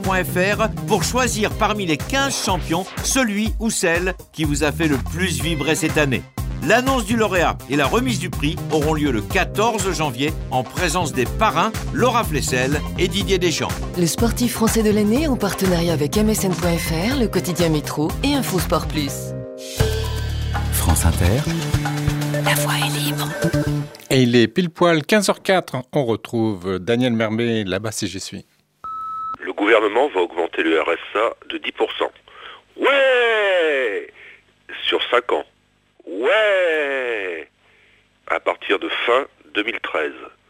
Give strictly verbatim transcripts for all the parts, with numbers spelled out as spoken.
point f r pour choisir parmi les quinze champions celui ou celle qui vous a fait le plus vibrer cette année. L'annonce du lauréat et la remise du prix auront lieu le quatorze janvier en présence des parrains Laura Flessel et Didier Deschamps. Le sportif français de l'année en partenariat avec M S N point F R, le quotidien Métro et Info Sport Plus. France Inter. La voix est libre. Et il est pile poil quinze heures quatre. On retrouve Daniel Mermet là-bas si j'y suis. Le gouvernement va augmenter le R S A de dix pour cent. Ouais! Sur cinq ans. Ouais! À partir de fin deux mille treize.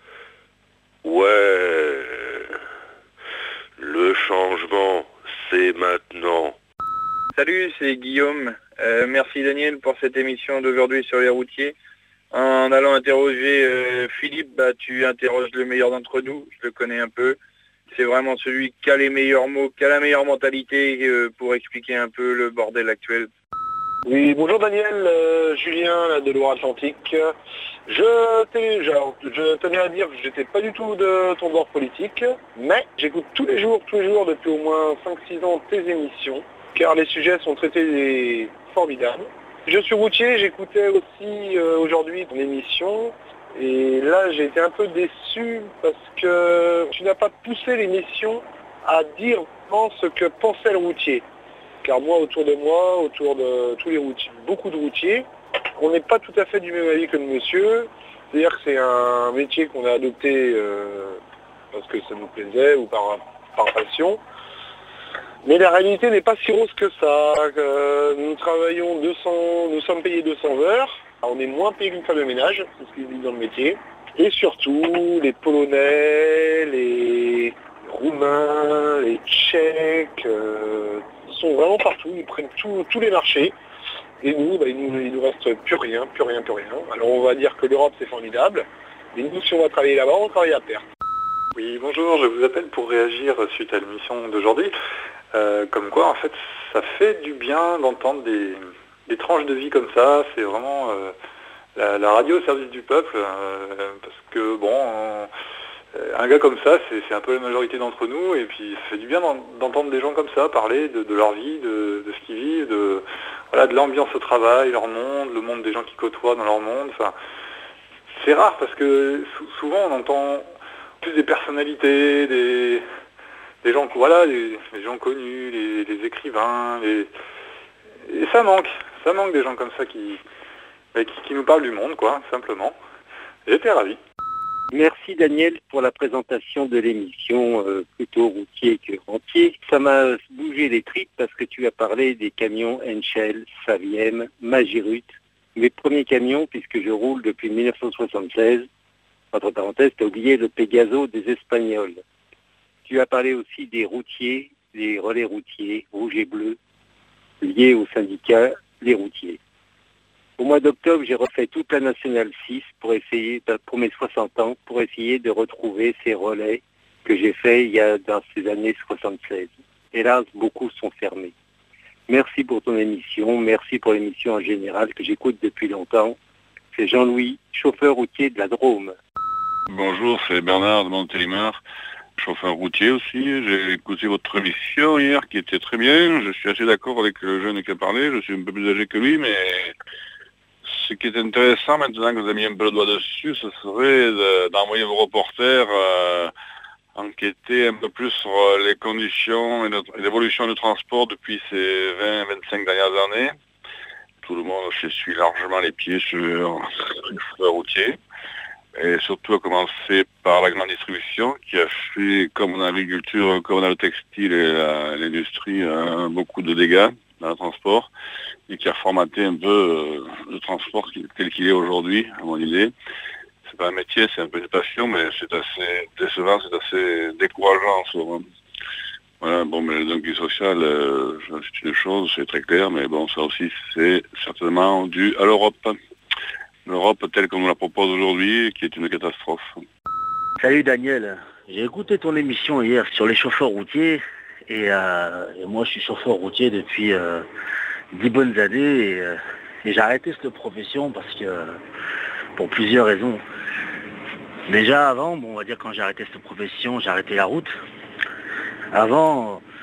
Ouais! Le changement, c'est maintenant. Salut, c'est Guillaume. Euh, merci Daniel pour cette émission d'aujourd'hui sur les routiers. En allant interroger euh, Philippe, bah, tu interroges le meilleur d'entre nous, je le connais un peu. C'est vraiment celui qui a les meilleurs mots, qui a la meilleure mentalité euh, pour expliquer un peu le bordel actuel. Oui, bonjour Daniel, euh, Julien là, de Loire-Atlantique. Je, t'ai- genre, je tenais à dire que j'étais pas du tout de ton bord politique, mais j'écoute tous les jours, tous les jours depuis au moins cinq six ans tes émissions, car les sujets sont traités formidables. Je suis routier, j'écoutais aussi euh, aujourd'hui ton émission, et là j'ai été un peu déçu parce que tu n'as pas poussé l'émission à dire vraiment ce que pensait le routier. Car moi, autour de moi, autour de tous les routiers, beaucoup de routiers, on n'est pas tout à fait du même avis que le monsieur. C'est-à-dire que c'est un métier qu'on a adopté euh, parce que ça nous plaisait ou par, par passion. Mais la réalité n'est pas si rose que ça. Euh, nous travaillons deux cents, nous sommes payés deux cents heures. On est moins payé qu'une femme de ménage, c'est ce qu'ils disent dans le métier. Et surtout, les Polonais, les Roumains, les Tchèques, euh, sont vraiment partout, ils prennent tout- tous les marchés. Et nous, bah, il nous, il nous reste plus rien, plus rien, plus rien. Alors on va dire que l'Europe c'est formidable, mais nous si on va travailler là-bas, on travaille à perte. Oui, bonjour, je vous appelle pour réagir suite à l'émission d'aujourd'hui. Euh, comme quoi, en fait, ça fait du bien d'entendre des, des tranches de vie comme ça. C'est vraiment euh, la, la radio au service du peuple. euh, parce que, bon, on- euh, un gars comme ça, c'est c'est un peu la majorité d'entre nous. Et puis, ça fait du bien d'en- d'entendre des gens comme ça parler de, de leur vie, de, de ce qu'ils vivent, de, voilà, de l'ambiance au travail, leur monde, le monde des gens qui côtoient dans leur monde. Enfin, c'est rare parce que sou- souvent, on entend plus des personnalités, des, des gens, voilà, les, les gens connus, les, les écrivains, les... et ça manque, ça manque des gens comme ça qui, bah, qui, qui nous parlent du monde, quoi, simplement. J'étais ravi. Merci Daniel pour la présentation de l'émission, euh, plutôt routier que rentier. Ça m'a bougé les tripes parce que tu as parlé des camions Henschel, Saviem, Magirut, mes premiers camions puisque je roule depuis mille neuf cent soixante-seize. Entre parenthèses, tu as oublié le Pegaso des Espagnols. Tu as parlé aussi des routiers, des relais routiers, rouge et bleu, liés au syndicat Les Routiers. Au mois d'octobre, j'ai refait toute la Nationale six pour essayer, pour mes soixante ans, pour essayer de retrouver ces relais que j'ai faits il y a dans ces années soixante-seize. Hélas, beaucoup sont fermés. Merci pour ton émission, merci pour l'émission en général que j'écoute depuis longtemps. C'est Jean-Louis, chauffeur routier de la Drôme. Bonjour, c'est Bernard de Montélimar, chauffeur routier aussi. J'ai écouté votre émission hier qui était très bien. Je suis assez d'accord avec le jeune qui a parlé. Je suis un peu plus âgé que lui, mais ce qui est intéressant maintenant que vous avez mis un peu le doigt dessus, ce serait de- d'envoyer vos reporters euh, enquêter un peu plus sur euh, les conditions et le- et l'évolution du transport depuis ces vingt à vingt-cinq dernières années. Tout le monde s'essuie largement les pieds sur le chauffeur routier. Et surtout à commencer par la grande distribution qui a fait, comme dans l'agriculture, comme dans le textile et la- l'industrie, euh, beaucoup de dégâts dans le transport et qui a formaté un peu euh, le transport qui- tel qu'il est aujourd'hui, à mon idée. C'est pas un métier, c'est un peu une passion, mais c'est assez décevant, c'est assez décourageant en soi. Voilà, bon, mais le dumping social, euh, c'est une chose, c'est très clair, mais bon, ça aussi, c'est certainement dû à l'Europe. L'Europe telle qu'on nous la propose aujourd'hui, qui est une catastrophe. Salut Daniel, j'ai écouté ton émission hier sur les chauffeurs routiers et, euh, et moi je suis chauffeur routier depuis euh, dix bonnes années et, euh, et j'ai arrêté cette profession parce que pour plusieurs raisons. Déjà avant, bon, on va dire quand j'ai arrêté cette profession, j'ai arrêté la route. Avant,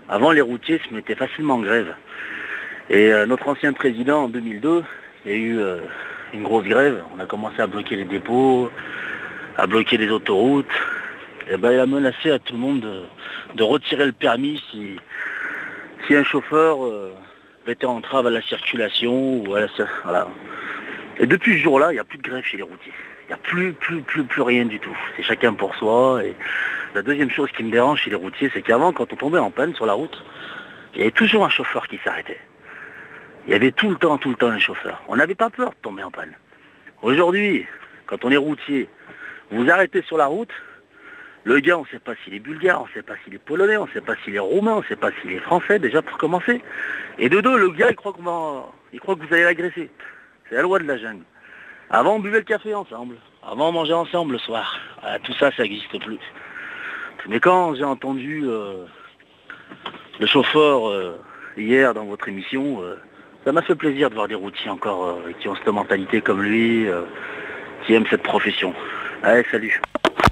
Avant, les routiers se mettaient facilement en grève. Et euh, notre ancien président, en deux mille deux, il y a eu euh, une grosse grève. On a commencé à bloquer les dépôts, à bloquer les autoroutes. Et ben, il a menacé à tout le monde de, de retirer le permis si, si un chauffeur euh, mettait entrave à la circulation. Ou à la, voilà. Et depuis ce jour-là, il n'y a plus de grève chez les routiers. Il n'y a plus, plus, plus, plus rien du tout. C'est chacun pour soi. Et la deuxième chose qui me dérange chez les routiers, c'est qu'avant, quand on tombait en panne sur la route, il y avait toujours un chauffeur qui s'arrêtait. Il y avait tout le temps, tout le temps un chauffeur. On n'avait pas peur de tomber en panne. Aujourd'hui, quand on est routier, vous vous arrêtez sur la route, le gars, on ne sait pas s'il est bulgare, on ne sait pas s'il est polonais, on ne sait pas s'il est roumain, on ne sait pas s'il est français, déjà pour commencer. Et de deux, le gars, il croit, qu'on va... il croit que vous allez l'agresser. C'est la loi de la jungle. Avant, on buvait le café ensemble. Avant, on mangeait ensemble le soir. Ah, tout ça, ça n'existe plus. Mais quand j'ai entendu euh, le chauffeur euh, hier dans votre émission, euh, ça m'a fait plaisir de voir des routiers encore euh, qui ont cette mentalité comme lui, euh, qui aiment cette profession. Allez, salut.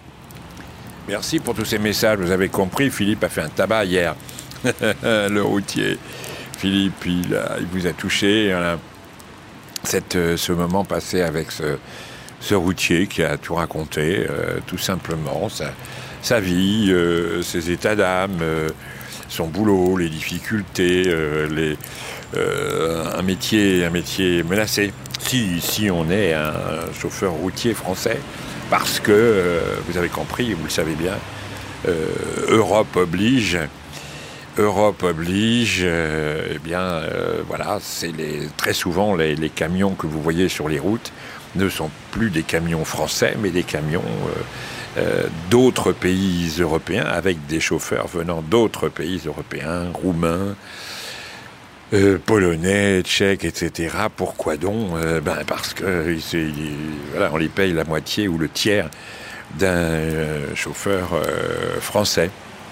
Merci pour tous ces messages. Vous avez compris, Philippe a fait un tabac hier. Le routier. Philippe, il, a, il vous a touché. Voilà. Cette, ce moment passé avec ce, ce routier qui a tout raconté, euh, tout simplement, sa, sa vie, euh, ses états d'âme, euh, son boulot, les difficultés, euh, les, euh, un métier, un métier menacé. Si, si on est un chauffeur routier français, parce que, euh, vous avez compris, vous le savez bien, euh, Europe oblige, Europe oblige, euh, eh bien, euh, voilà, c'est les, très souvent les, les camions que vous voyez sur les routes ne sont plus des camions français, mais des camions euh, euh, d'autres pays européens, avec des chauffeurs venant d'autres pays européens, roumains, Euh, polonais, tchèques, et cetera. Pourquoi donc euh, ben parce que c'est, voilà, on les paye la moitié ou le tiers d'un euh, chauffeur euh, français.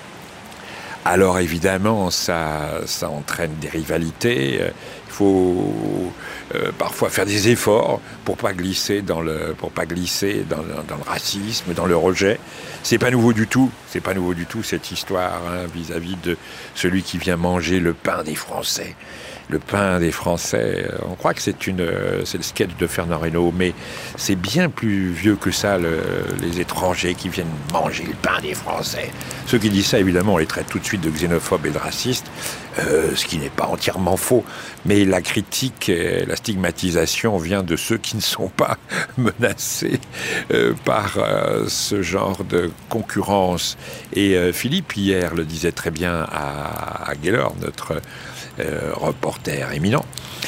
Alors évidemment, ça, ça entraîne des rivalités. Il faut euh, parfois faire des efforts pour pas glisser dans le, pour pas glisser dans, dans le racisme, dans le rejet. C'est pas nouveau du tout. C'est pas nouveau du tout cette histoire hein, vis-à-vis de celui qui vient manger le pain des Français. Le pain des Français. On croit que c'est une, c'est le sketch de Fernand Reynaud, mais c'est bien plus vieux que ça. Le, les étrangers qui viennent manger le pain des Français. Ceux qui disent ça, évidemment, on les traite tout de suite de xénophobes et de racistes, euh, ce qui n'est pas entièrement faux. Mais la critique, la stigmatisation vient de ceux qui ne sont pas menacés euh, par euh, ce genre de concurrence. Et euh, Philippe, hier, le disait très bien à, à Gaylor, notre euh, reporter éminent,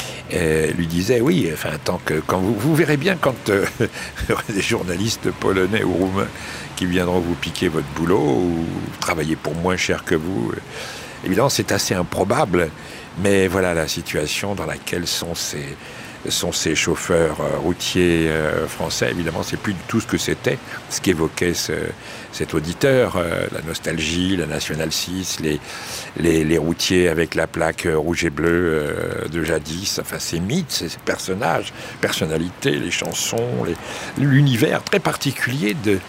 euh, lui disait, oui, enfin, tant que, quand vous, vous verrez bien quand euh, il y aura des journalistes polonais ou roumains qui viendront vous piquer votre boulot ou travailler pour moins cher que vous. Évidemment, c'est assez improbable, mais voilà la situation dans laquelle sont ces, sont ces chauffeurs routiers euh, français. Évidemment, c'est plus du tout ce que c'était, ce qu'évoquait ce, cet auditeur, euh, la nostalgie, la Nationale six, les, les, les routiers avec la plaque rouge et bleu euh, de jadis, enfin ces mythes, ces personnages, personnalités, les chansons, les, l'univers très particulier de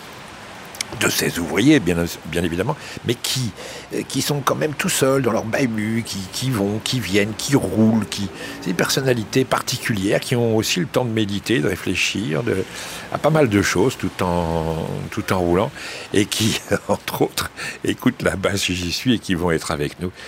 de ces ouvriers, bien, bien évidemment, mais qui, qui sont quand même tout seuls dans leur bahut, qui, qui vont, qui viennent, qui roulent, qui, c'est des personnalités particulières qui ont aussi le temps de méditer, de réfléchir de, à pas mal de choses tout en, tout en roulant, et qui, entre autres, écoutent la basse J'y suis et qui vont être avec nous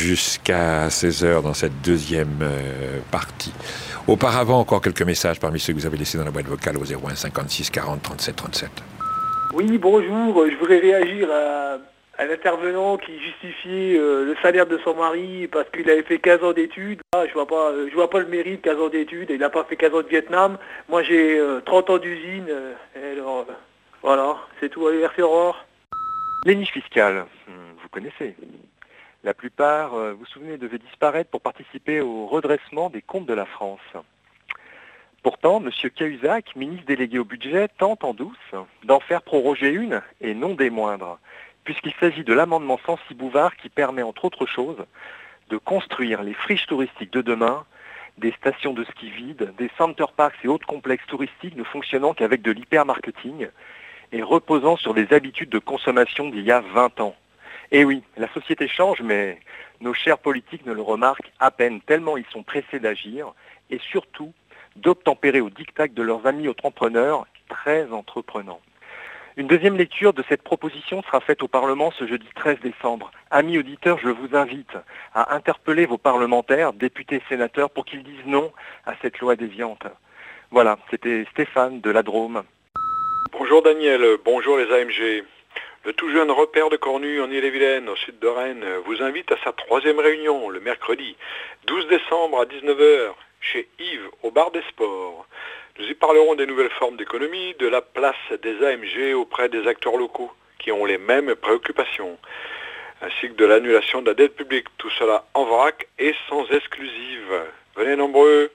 jusqu'à seize heures dans cette deuxième euh, partie. Auparavant, encore quelques messages parmi ceux que vous avez laissés dans la boîte vocale au zéro un cinquante-six quarante trente-sept trente-sept. Oui, bonjour, je voudrais réagir à, à l'intervenant qui justifie euh, le salaire de son mari parce qu'il avait fait quinze ans d'études. Ah, je vois pas, je vois pas le mérite, quinze ans d'études, il n'a pas fait quinze ans de Vietnam. Moi j'ai euh, trente ans d'usine, euh, et alors euh, voilà, c'est tout, allez, merci, au revoir. Les niches fiscales, vous connaissez. La plupart, vous vous souvenez, devaient disparaître pour participer au redressement des comptes de la France. Pourtant, M. Cahuzac, ministre délégué au budget, tente en douce d'en faire proroger une, et non des moindres, puisqu'il s'agit de l'amendement Censi-Bouvard qui permet, entre autres choses, de construire les friches touristiques de demain, des stations de ski vides, des center parks et autres complexes touristiques ne fonctionnant qu'avec de l'hypermarketing et reposant sur des habitudes de consommation d'il y a vingt ans. Et oui, la société change, mais nos chers politiques ne le remarquent à peine, tellement ils sont pressés d'agir et surtout d'obtempérer au diktat de leurs amis entrepreneurs très entreprenants. Une deuxième lecture de cette proposition sera faite au Parlement ce jeudi treize décembre. Amis auditeurs, je vous invite à interpeller vos parlementaires, députés et sénateurs, pour qu'ils disent non à cette loi déviante. Voilà, c'était Stéphane de la Drôme. Bonjour Daniel, bonjour les A M G. Le tout jeune repère de Cornu en Ille-et-Vilaine, au sud de Rennes, vous invite à sa troisième réunion le mercredi douze décembre à dix-neuf heures chez Yves au bar des sports. Nous y parlerons des nouvelles formes d'économie, de la place des A M G auprès des acteurs locaux qui ont les mêmes préoccupations, ainsi que de l'annulation de la dette publique. Tout cela en vrac et sans exclusive. Venez nombreux.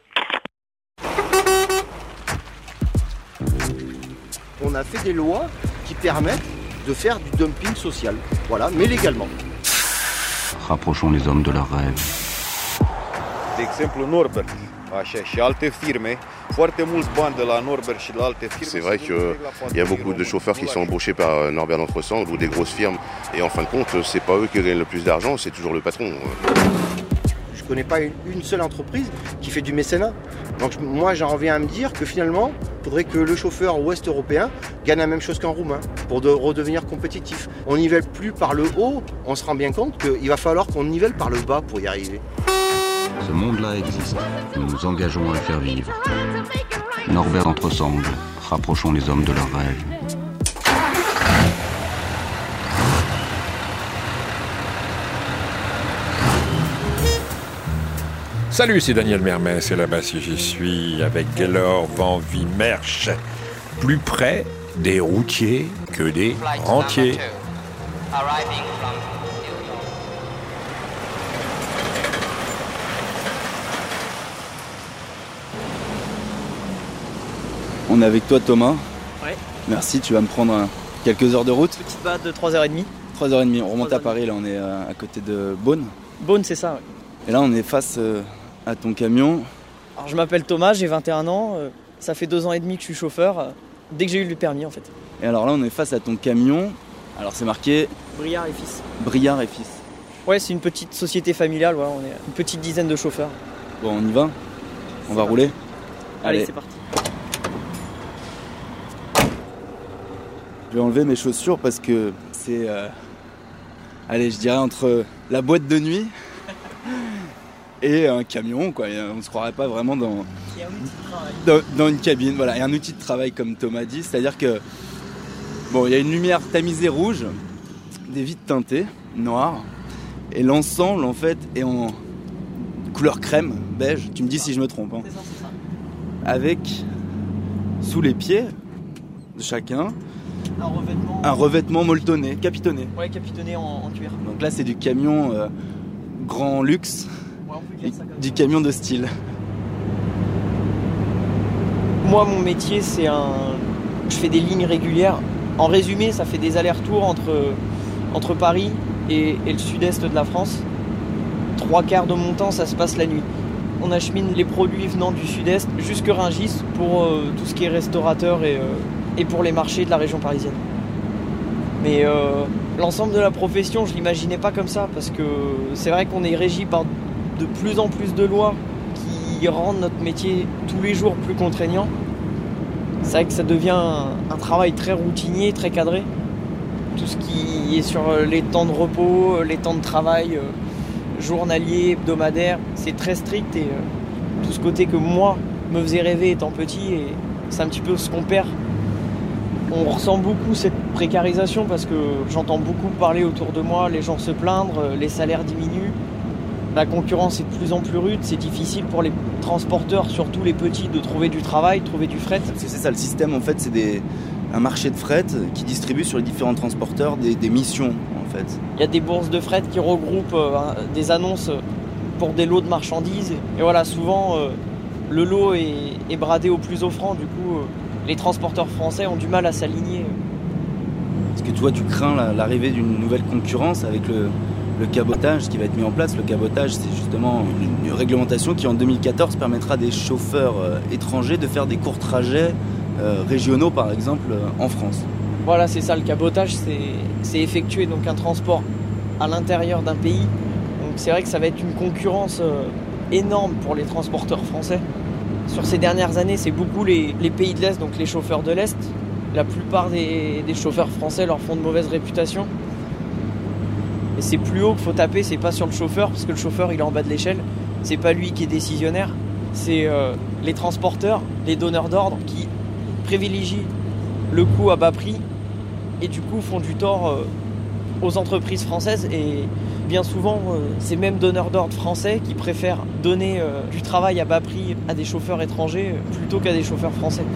On a fait des lois qui permettent de faire du dumping social, voilà, mais légalement. Rapprochons les hommes de leurs rêves. De exemplu, Norbert, așa, și alte firme, foarte mulți bani de la Norbert și de la alte firme. C'est vrai qu'il y a beaucoup de chauffeurs qui sont embauchés par Norbert d'Entresemble ou des grosses firmes. Et en fin de compte, c'est pas eux qui gagnent le plus d'argent, c'est toujours le patron. Je connais pas une, une seule entreprise qui fait du mécénat. Donc moi j'en reviens à me dire que finalement, il faudrait que le chauffeur ouest européen gagne la même chose qu'un roumain pour de redevenir compétitif. On nivelle plus par le haut, on se rend bien compte qu'il va falloir qu'on nivelle par le bas pour y arriver. Ce monde-là existe. Nous nous engageons à le faire vivre. Norbert d'Entresemble. Rapprochons les hommes de leurs rêves. Salut, c'est Daniel Mermet, c'est là-bas si j'y suis, avec Gaylor Van Vimersch. Plus près des routiers que des rentiers. On est avec toi Thomas. Ouais. Merci, tu vas me prendre un, quelques heures de route. Petite balade de trois heures trente. trois heures trente, on remonte à Paris, là on est à, à côté de Beaune. Beaune, c'est ça, ouais. Et là on est face euh, à ton camion. Alors je m'appelle Thomas, j'ai vingt et un ans, euh, ça fait deux ans et demi que je suis chauffeur, euh, dès que j'ai eu le permis en fait. Et alors là on est face à ton camion, alors c'est marqué... Briard et Fils. Briard et Fils. Ouais, c'est une petite société familiale, voilà, on est une petite dizaine de chauffeurs. Bon, on y va. On va rouler. Allez, Allez. c'est parti. Je vais enlever mes chaussures parce que c'est... Euh, allez, je dirais entre la boîte de nuit et un camion, quoi. On ne se croirait pas vraiment dans, dans, dans une cabine. Voilà, il y a un outil de travail comme Thomas dit, c'est-à-dire que bon, il y a une lumière tamisée rouge, des vitres teintées noires, et l'ensemble en fait est en couleur crème, beige. Tu me dis si je me trompe. Hein. C'est ça, c'est ça. Avec sous les pieds de chacun un revêtement, un revêtement molletonné, capitonné. Ouais, capitonné en, en cuir. Donc là, c'est du camion euh, grand luxe. Ouais, on peut dire ça comme du ça. Camion de style. Moi, mon métier, c'est un... Je fais des lignes régulières. En résumé, ça fait des allers-retours entre, entre Paris et, et le sud-est de la France. Trois quarts de mon temps, ça se passe la nuit. On achemine les produits venant du sud-est jusque Rungis pour euh, tout ce qui est restaurateur et, euh, et pour les marchés de la région parisienne. Mais euh, l'ensemble de la profession, je l'imaginais pas comme ça, parce que c'est vrai qu'on est régi par de plus en plus de lois qui rendent notre métier tous les jours plus contraignant. C'est vrai que ça devient un, un travail très routinier, très cadré. Tout ce qui est sur les temps de repos, les temps de travail euh, journaliers, hebdomadaires, c'est très strict, et euh, tout ce côté que moi me faisait rêver étant petit, et c'est un petit peu ce qu'on perd. On ressent beaucoup cette précarisation parce que j'entends beaucoup parler autour de moi, les gens se plaindre, les salaires diminuent, la concurrence est de plus en plus rude, c'est difficile pour les transporteurs, surtout les petits, de trouver du travail, de trouver du fret. C'est ça le système en fait, c'est des, un marché de fret qui distribue sur les différents transporteurs des, des missions en fait. Il y a des bourses de fret qui regroupent euh, des annonces pour des lots de marchandises, et voilà, souvent euh, le lot est, est bradé au plus offrant, du coup euh, les transporteurs français ont du mal à s'aligner. Est-ce que toi tu crains la, l'arrivée d'une nouvelle concurrence avec le, le cabotage qui va être mis en place? Le cabotage, c'est justement une, une réglementation qui en deux mille quatorze permettra à des chauffeurs euh, étrangers de faire des courts trajets euh, régionaux par exemple euh, en France. Voilà, c'est ça, le cabotage, c'est, c'est effectuer donc un transport à l'intérieur d'un pays. Donc c'est vrai que ça va être une concurrence euh, énorme pour les transporteurs français. Sur ces dernières années, c'est beaucoup les, les pays de l'Est, donc les chauffeurs de l'Est. La plupart des, des chauffeurs français leur font de mauvaise réputation. Et c'est plus haut qu'il faut taper, c'est pas sur le chauffeur, parce que le chauffeur il est en bas de l'échelle. C'est pas lui qui est décisionnaire. C'est euh, les transporteurs, les donneurs d'ordre qui privilégient le coût à bas prix et du coup font du tort euh, aux entreprises françaises. Et bien souvent, euh, ces mêmes donneurs d'ordre français qui préfèrent donner euh, du travail à bas prix à des chauffeurs étrangers euh, plutôt qu'à des chauffeurs français.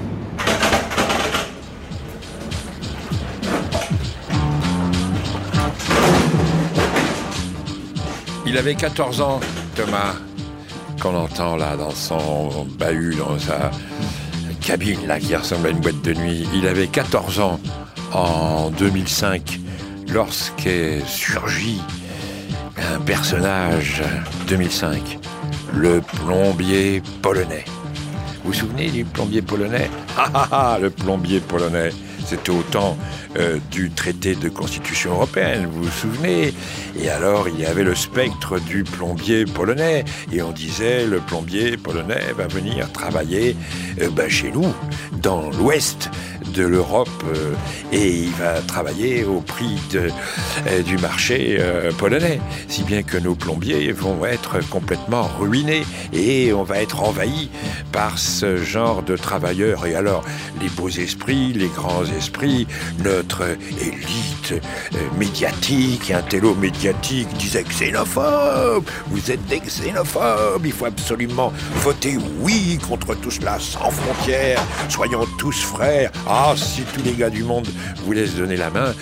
Il avait quatorze ans, Thomas, qu'on entend là dans son bahut, dans sa cabine là qui ressemble à une boîte de nuit. Il avait quatorze ans en deux mille cinq lorsqu'est surgi un personnage, deux mille cinq, le plombier polonais. Vous vous souvenez du plombier polonais? Ah ah ah, le plombier polonais. C'était au temps euh, du traité de constitution européenne, vous vous souvenez? Et alors, il y avait le spectre du plombier polonais. Et on disait, le plombier polonais va venir travailler euh, bah, chez nous, dans l'ouest de l'Europe. Euh, et il va travailler au prix de, euh, du marché euh, polonais. Si bien que nos plombiers vont être complètement ruinés. Et on va être envahis par ce genre de travailleurs. Et alors, les beaux esprits, les grands esprits, esprit, notre élite euh, médiatique et intello-médiatique disait xénophobe, vous êtes des xénophobes, il faut absolument voter oui contre tout cela sans frontières, soyons tous frères. Ah, si tous les gars du monde voulaient se donner la main.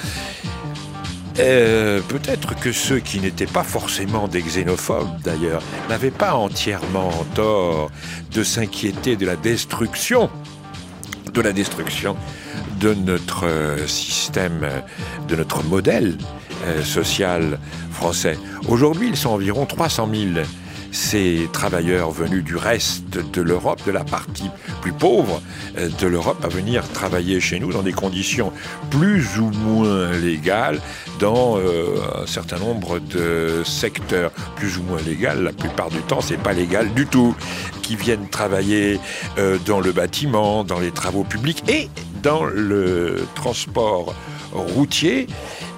Euh, peut-être que ceux qui n'étaient pas forcément des xénophobes, d'ailleurs, n'avaient pas entièrement tort de s'inquiéter de la destruction, de la destruction de notre système, de notre modèle euh, social français. Aujourd'hui, ils sont environ trois cent mille, ces travailleurs venus du reste de l'Europe, de la partie plus pauvre euh, de l'Europe, à venir travailler chez nous dans des conditions plus ou moins légales, dans euh, un certain nombre de secteurs plus ou moins légaux. La plupart du temps, c'est pas légal du tout, qui viennent travailler euh, dans le bâtiment, dans les travaux publics et dans le transport routier,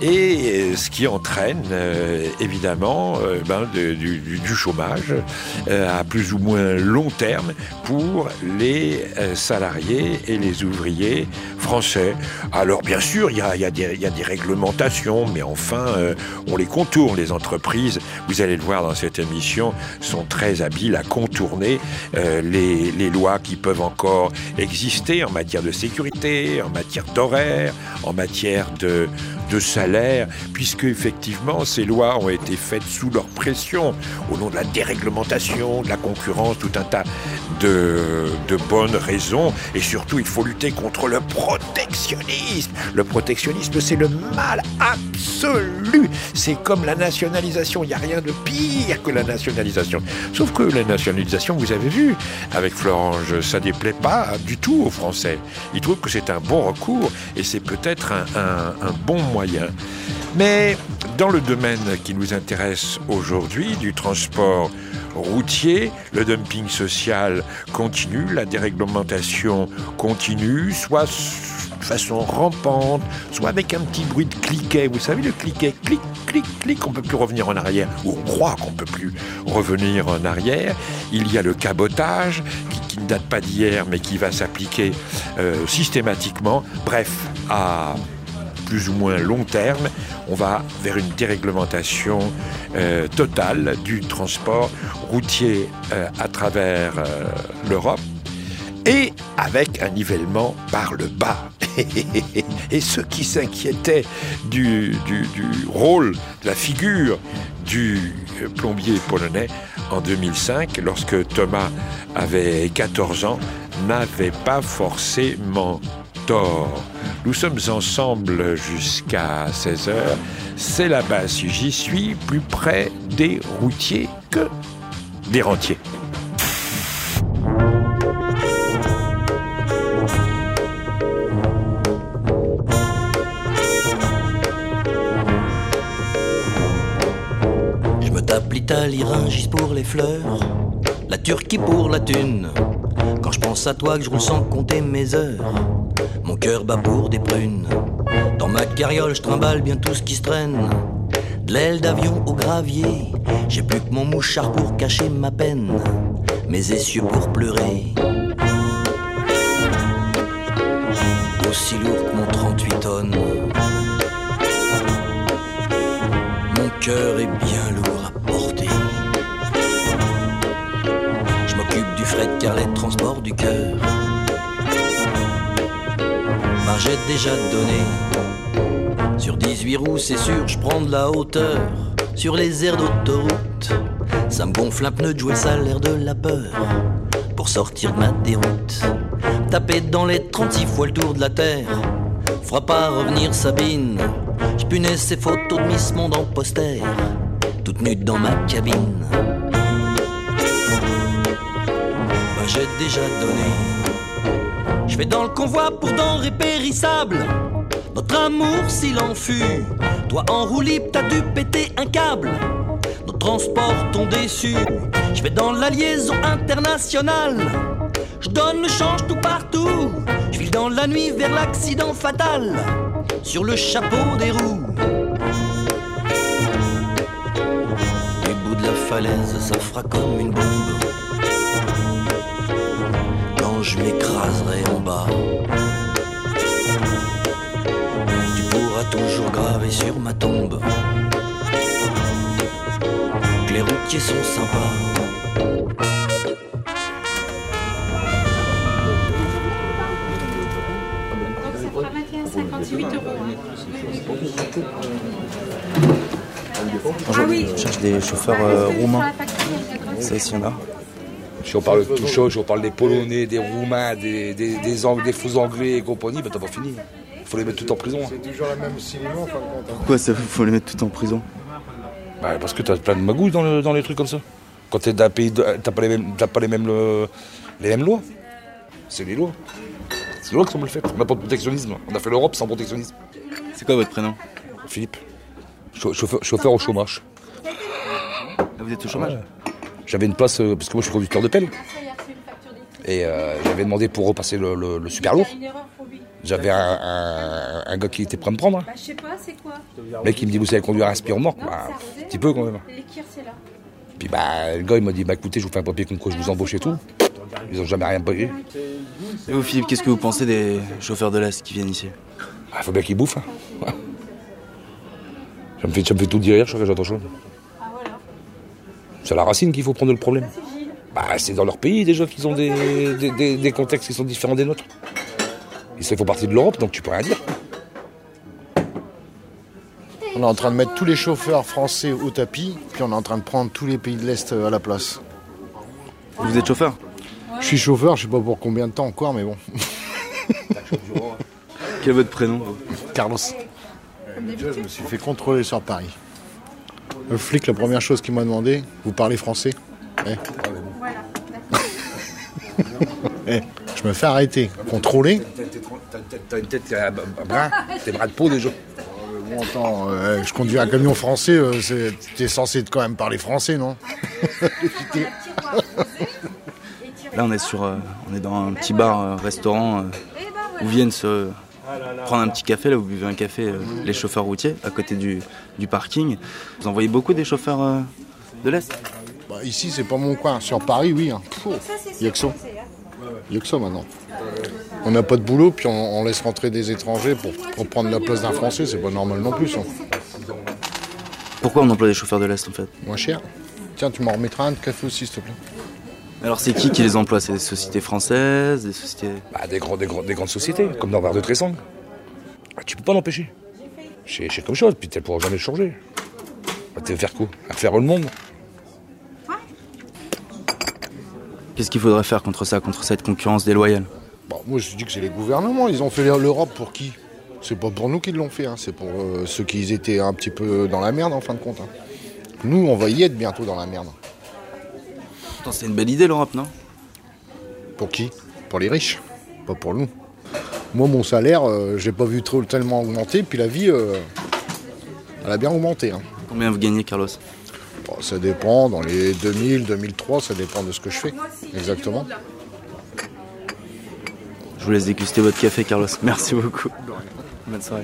et ce qui entraîne euh, évidemment euh, ben, de, du, du chômage euh, à plus ou moins long terme pour les euh, salariés et les ouvriers français. Alors bien sûr, il y a, y a, y a des réglementations, mais enfin, euh, on les contourne. Les entreprises, vous allez le voir dans cette émission, sont très habiles à contourner euh, les, les lois qui peuvent encore exister en matière de sécurité, en matière d'horaire, en matière de, de salaire, puisque effectivement ces lois ont été faites sous leur pression, au nom de la déréglementation, de la concurrence, tout un tas de, de bonnes raisons. Et surtout, il faut lutter contre le protectionnisme. Le protectionnisme, c'est le mal absolu. C'est comme la nationalisation. Il n'y a rien de pire que la nationalisation. Sauf que la nationalisation, vous avez vu, avec Florange, ça ne déplaît pas du tout aux Français. Ils trouvent que c'est un bon recours et c'est peut-être un, un, un bon moyen. Mais dans le domaine qui nous intéresse aujourd'hui, du transport routier, le dumping social continue, la déréglementation continue, soit de façon rampante, soit avec un petit bruit de cliquet. Vous savez, le cliquet, clic, clic, clic, on ne peut plus revenir en arrière, ou on croit qu'on ne peut plus revenir en arrière. Il y a le cabotage, qui, qui ne date pas d'hier, mais qui va s'appliquer euh, systématiquement. Bref, à plus ou moins long terme, on va vers une déréglementation euh, totale du transport routier euh, à travers euh, l'Europe, et avec un nivellement par le bas. Et ceux qui s'inquiétaient du, du, du rôle, de la figure du plombier polonais en deux mille cinq, lorsque Thomas avait quatorze ans, n'avaient pas forcément tort. Nous sommes ensemble jusqu'à seize heures. C'est là-bas, si j'y suis, plus près des routiers que des rentiers. tape l'Italie, Rungis pour les fleurs, la Turquie pour la thune. Quand je pense à toi que je roule sans compter mes heures, mon cœur bat pour des prunes. Dans ma carriole je trimballe bien tout ce qui se traîne, de l'aile d'avion au gravier. J'ai plus que mon mouchard pour cacher ma peine, mes essieux pour pleurer. Aussi lourd que mon trente-huit tonnes, mon cœur est bien lourd à porter. Je m'occupe du fret car les transports du cœur, ben j'ai déjà donné. Sur dix-huit roues c'est sûr je prends de la hauteur. Sur les aires d'autoroute, ça me gonfle un pneu de jouer le salaire de la peur. Pour sortir de ma déroute, taper dans les trente-six fois le tour de la terre, fera pas revenir Sabine. J'punais ces photos de Miss Monde en poster, toute nue dans ma cabine. Ben j'ai déjà donné. Je vais dans le convoi pour denrées périssables, notre amour s'il en fut. Toi en roue libre t'as dû péter un câble, nos transports t'ont déçu. Je vais dans la liaison internationale, je donne le change tout partout. Je file dans la nuit vers l'accident fatal, sur le chapeau des roues. Du bout de la falaise ça fera comme une bombe, quand je m'écraserai en bas. Tu pourras toujours graver sur ma tombe que les routiers sont sympas. Bonjour, je cherche des chauffeurs euh, roumains. C'est s'il y en a. Si on parle de tout chaud, si on parle des Polonais, des Roumains, des, des, des, Ang- des faux Anglais et compagnie, ben t'as pas fini. Faut les mettre tout en prison. C'est toujours la même cinéma en fin de compte. Pourquoi ça faut les mettre tout en prison? Bah, parce que t'as plein de magouilles dans, le, dans les trucs comme ça. Quand t'es d'un pays, de, t'as pas les mêmes, t'as pas les mêmes, le, les mêmes lois. C'est les lois. C'est les lois qui sont mal faites. On n'a pas de protectionnisme. On a fait l'Europe sans protectionnisme. C'est quoi votre prénom? Philippe. Chauffeur, chauffeur au chômage. Ah, vous êtes au chômage? Ouais. J'avais une place, euh, parce que moi je suis conducteur de pelle. Et euh, j'avais demandé pour repasser le, le, le super lourd. J'avais un, un, un gars qui était prêt à me prendre. Bah, je sais pas, c'est quoi? Le mec, il me dit, vous savez conduire un aspire remorque? Bah, un petit peu quand même. Puis bah, le gars, il m'a dit, bah écoutez, je vous fais un papier comme quoi je vous embauche et tout. Ils ont jamais rien payé. Et vous, Philippe, qu'est-ce que vous pensez des chauffeurs de l'Est qui viennent ici? Il ah, faut bien qu'ils bouffent. Hein. Ouais. Ça, me fait, ça me fait tout dire chaque fois que j'entends ça. C'est à la racine qu'il faut prendre le problème. Bah, c'est dans leur pays déjà qu'ils ont des, des, des, des contextes qui sont différents des nôtres. Ils font partie de l'Europe, donc tu peux rien dire. On est en train de mettre tous les chauffeurs français au tapis, puis on est en train de prendre tous les pays de l'Est à la place. Vous êtes chauffeur? Je suis chauffeur, je sais pas pour combien de temps encore, mais bon. Quel est votre prénom? Carlos. Déjà, je me suis fait contrôler sur Paris. Le flic, la première chose qu'il m'a demandé, vous parlez français? Eh. Eh, je me fais arrêter, contrôler. T'as une tête à bras, t'es bras de peau déjà. Bon, attends, euh, je conduis un camion français, euh, c'est, t'es censé quand même parler français, non? Là, on est sur, euh, on est dans un petit bar, euh, restaurant, euh, où viennent se prendre un petit café. Là, vous buvez un café, euh, les chauffeurs routiers, à côté du, du parking. Vous en voyez beaucoup des chauffeurs euh, de l'Est? Bah, ici, c'est pas mon coin. Sur Paris, oui. Hein. Il n'y a que ça. Il n'y a que ça maintenant. On n'a pas de boulot, puis on, on laisse rentrer des étrangers pour, pour prendre la place d'un Français. C'est pas normal non plus. Ça. Pourquoi on emploie des chauffeurs de l'Est, en fait? Moins cher. Tiens, tu m'en remettras un de café aussi, s'il te plaît. Alors, c'est qui qui les emploie? C'est des sociétés françaises, des sociétés... Bah, des, gros, des, gros, des grandes sociétés, comme Norbert de Tresang. Bah, tu peux pas l'empêcher. C'est, c'est comme chose, puis tu ne pourras jamais le changer. Bah, tu veux faire quoi? Faire le monde? Qu'est-ce qu'il faudrait faire contre ça, contre cette concurrence déloyale? Bon, moi, je dis que c'est les gouvernements. Ils ont fait l'Europe pour qui? C'est pas pour nous qu'ils l'ont fait. Hein. C'est pour euh, ceux qui étaient un petit peu dans la merde, en fin de compte. Hein. Nous, on va y être bientôt dans la merde. Pourtant, c'est une belle idée, l'Europe, non? Pour qui? Pour les riches, pas pour nous. Moi, mon salaire, euh, j'ai pas vu trop tellement augmenter, puis la vie, euh, elle a bien augmenté. Hein. Combien vous gagnez, Carlos? Bon, ça dépend, dans les deux mille, deux mille trois, ça dépend de ce que je fais, exactement. Je vous laisse déguster votre café, Carlos. Merci beaucoup. Bonne soirée.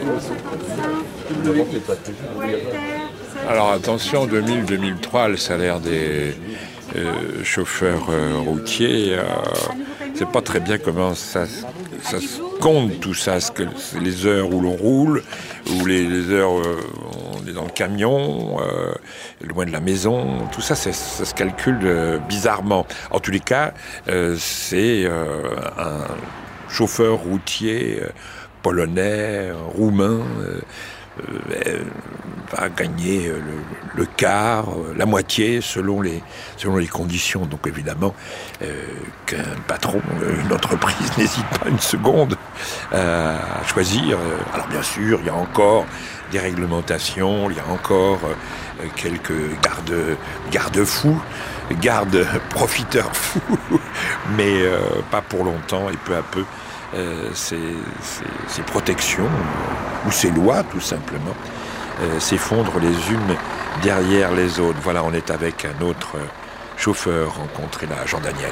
Alors attention, deux mille deux mille trois, le salaire des euh, chauffeurs euh, routiers, euh, c'est pas très bien comment ça, ça se compte tout ça, ce que, c'est les heures où l'on roule, ou les, les heures euh, on est dans le camion, euh, loin de la maison, tout ça, ça, ça se calcule euh, bizarrement. En tous les cas, euh, c'est euh, un chauffeur routier euh, polonais, roumain, euh, euh, va gagner le, le quart, la moitié selon les, selon les conditions. Donc évidemment euh, qu'un patron, une entreprise n'hésite pas une seconde euh, à choisir. Alors bien sûr, il y a encore des réglementations, il y a encore euh, quelques garde, garde-fous, garde-profiteurs fous, mais euh, pas pour longtemps et peu à peu. Euh, ces, ces, ces protections euh, ou ces lois tout simplement euh, s'effondrent les unes derrière les autres. Voilà, on est avec un autre euh, chauffeur rencontré là, Jean-Daniel.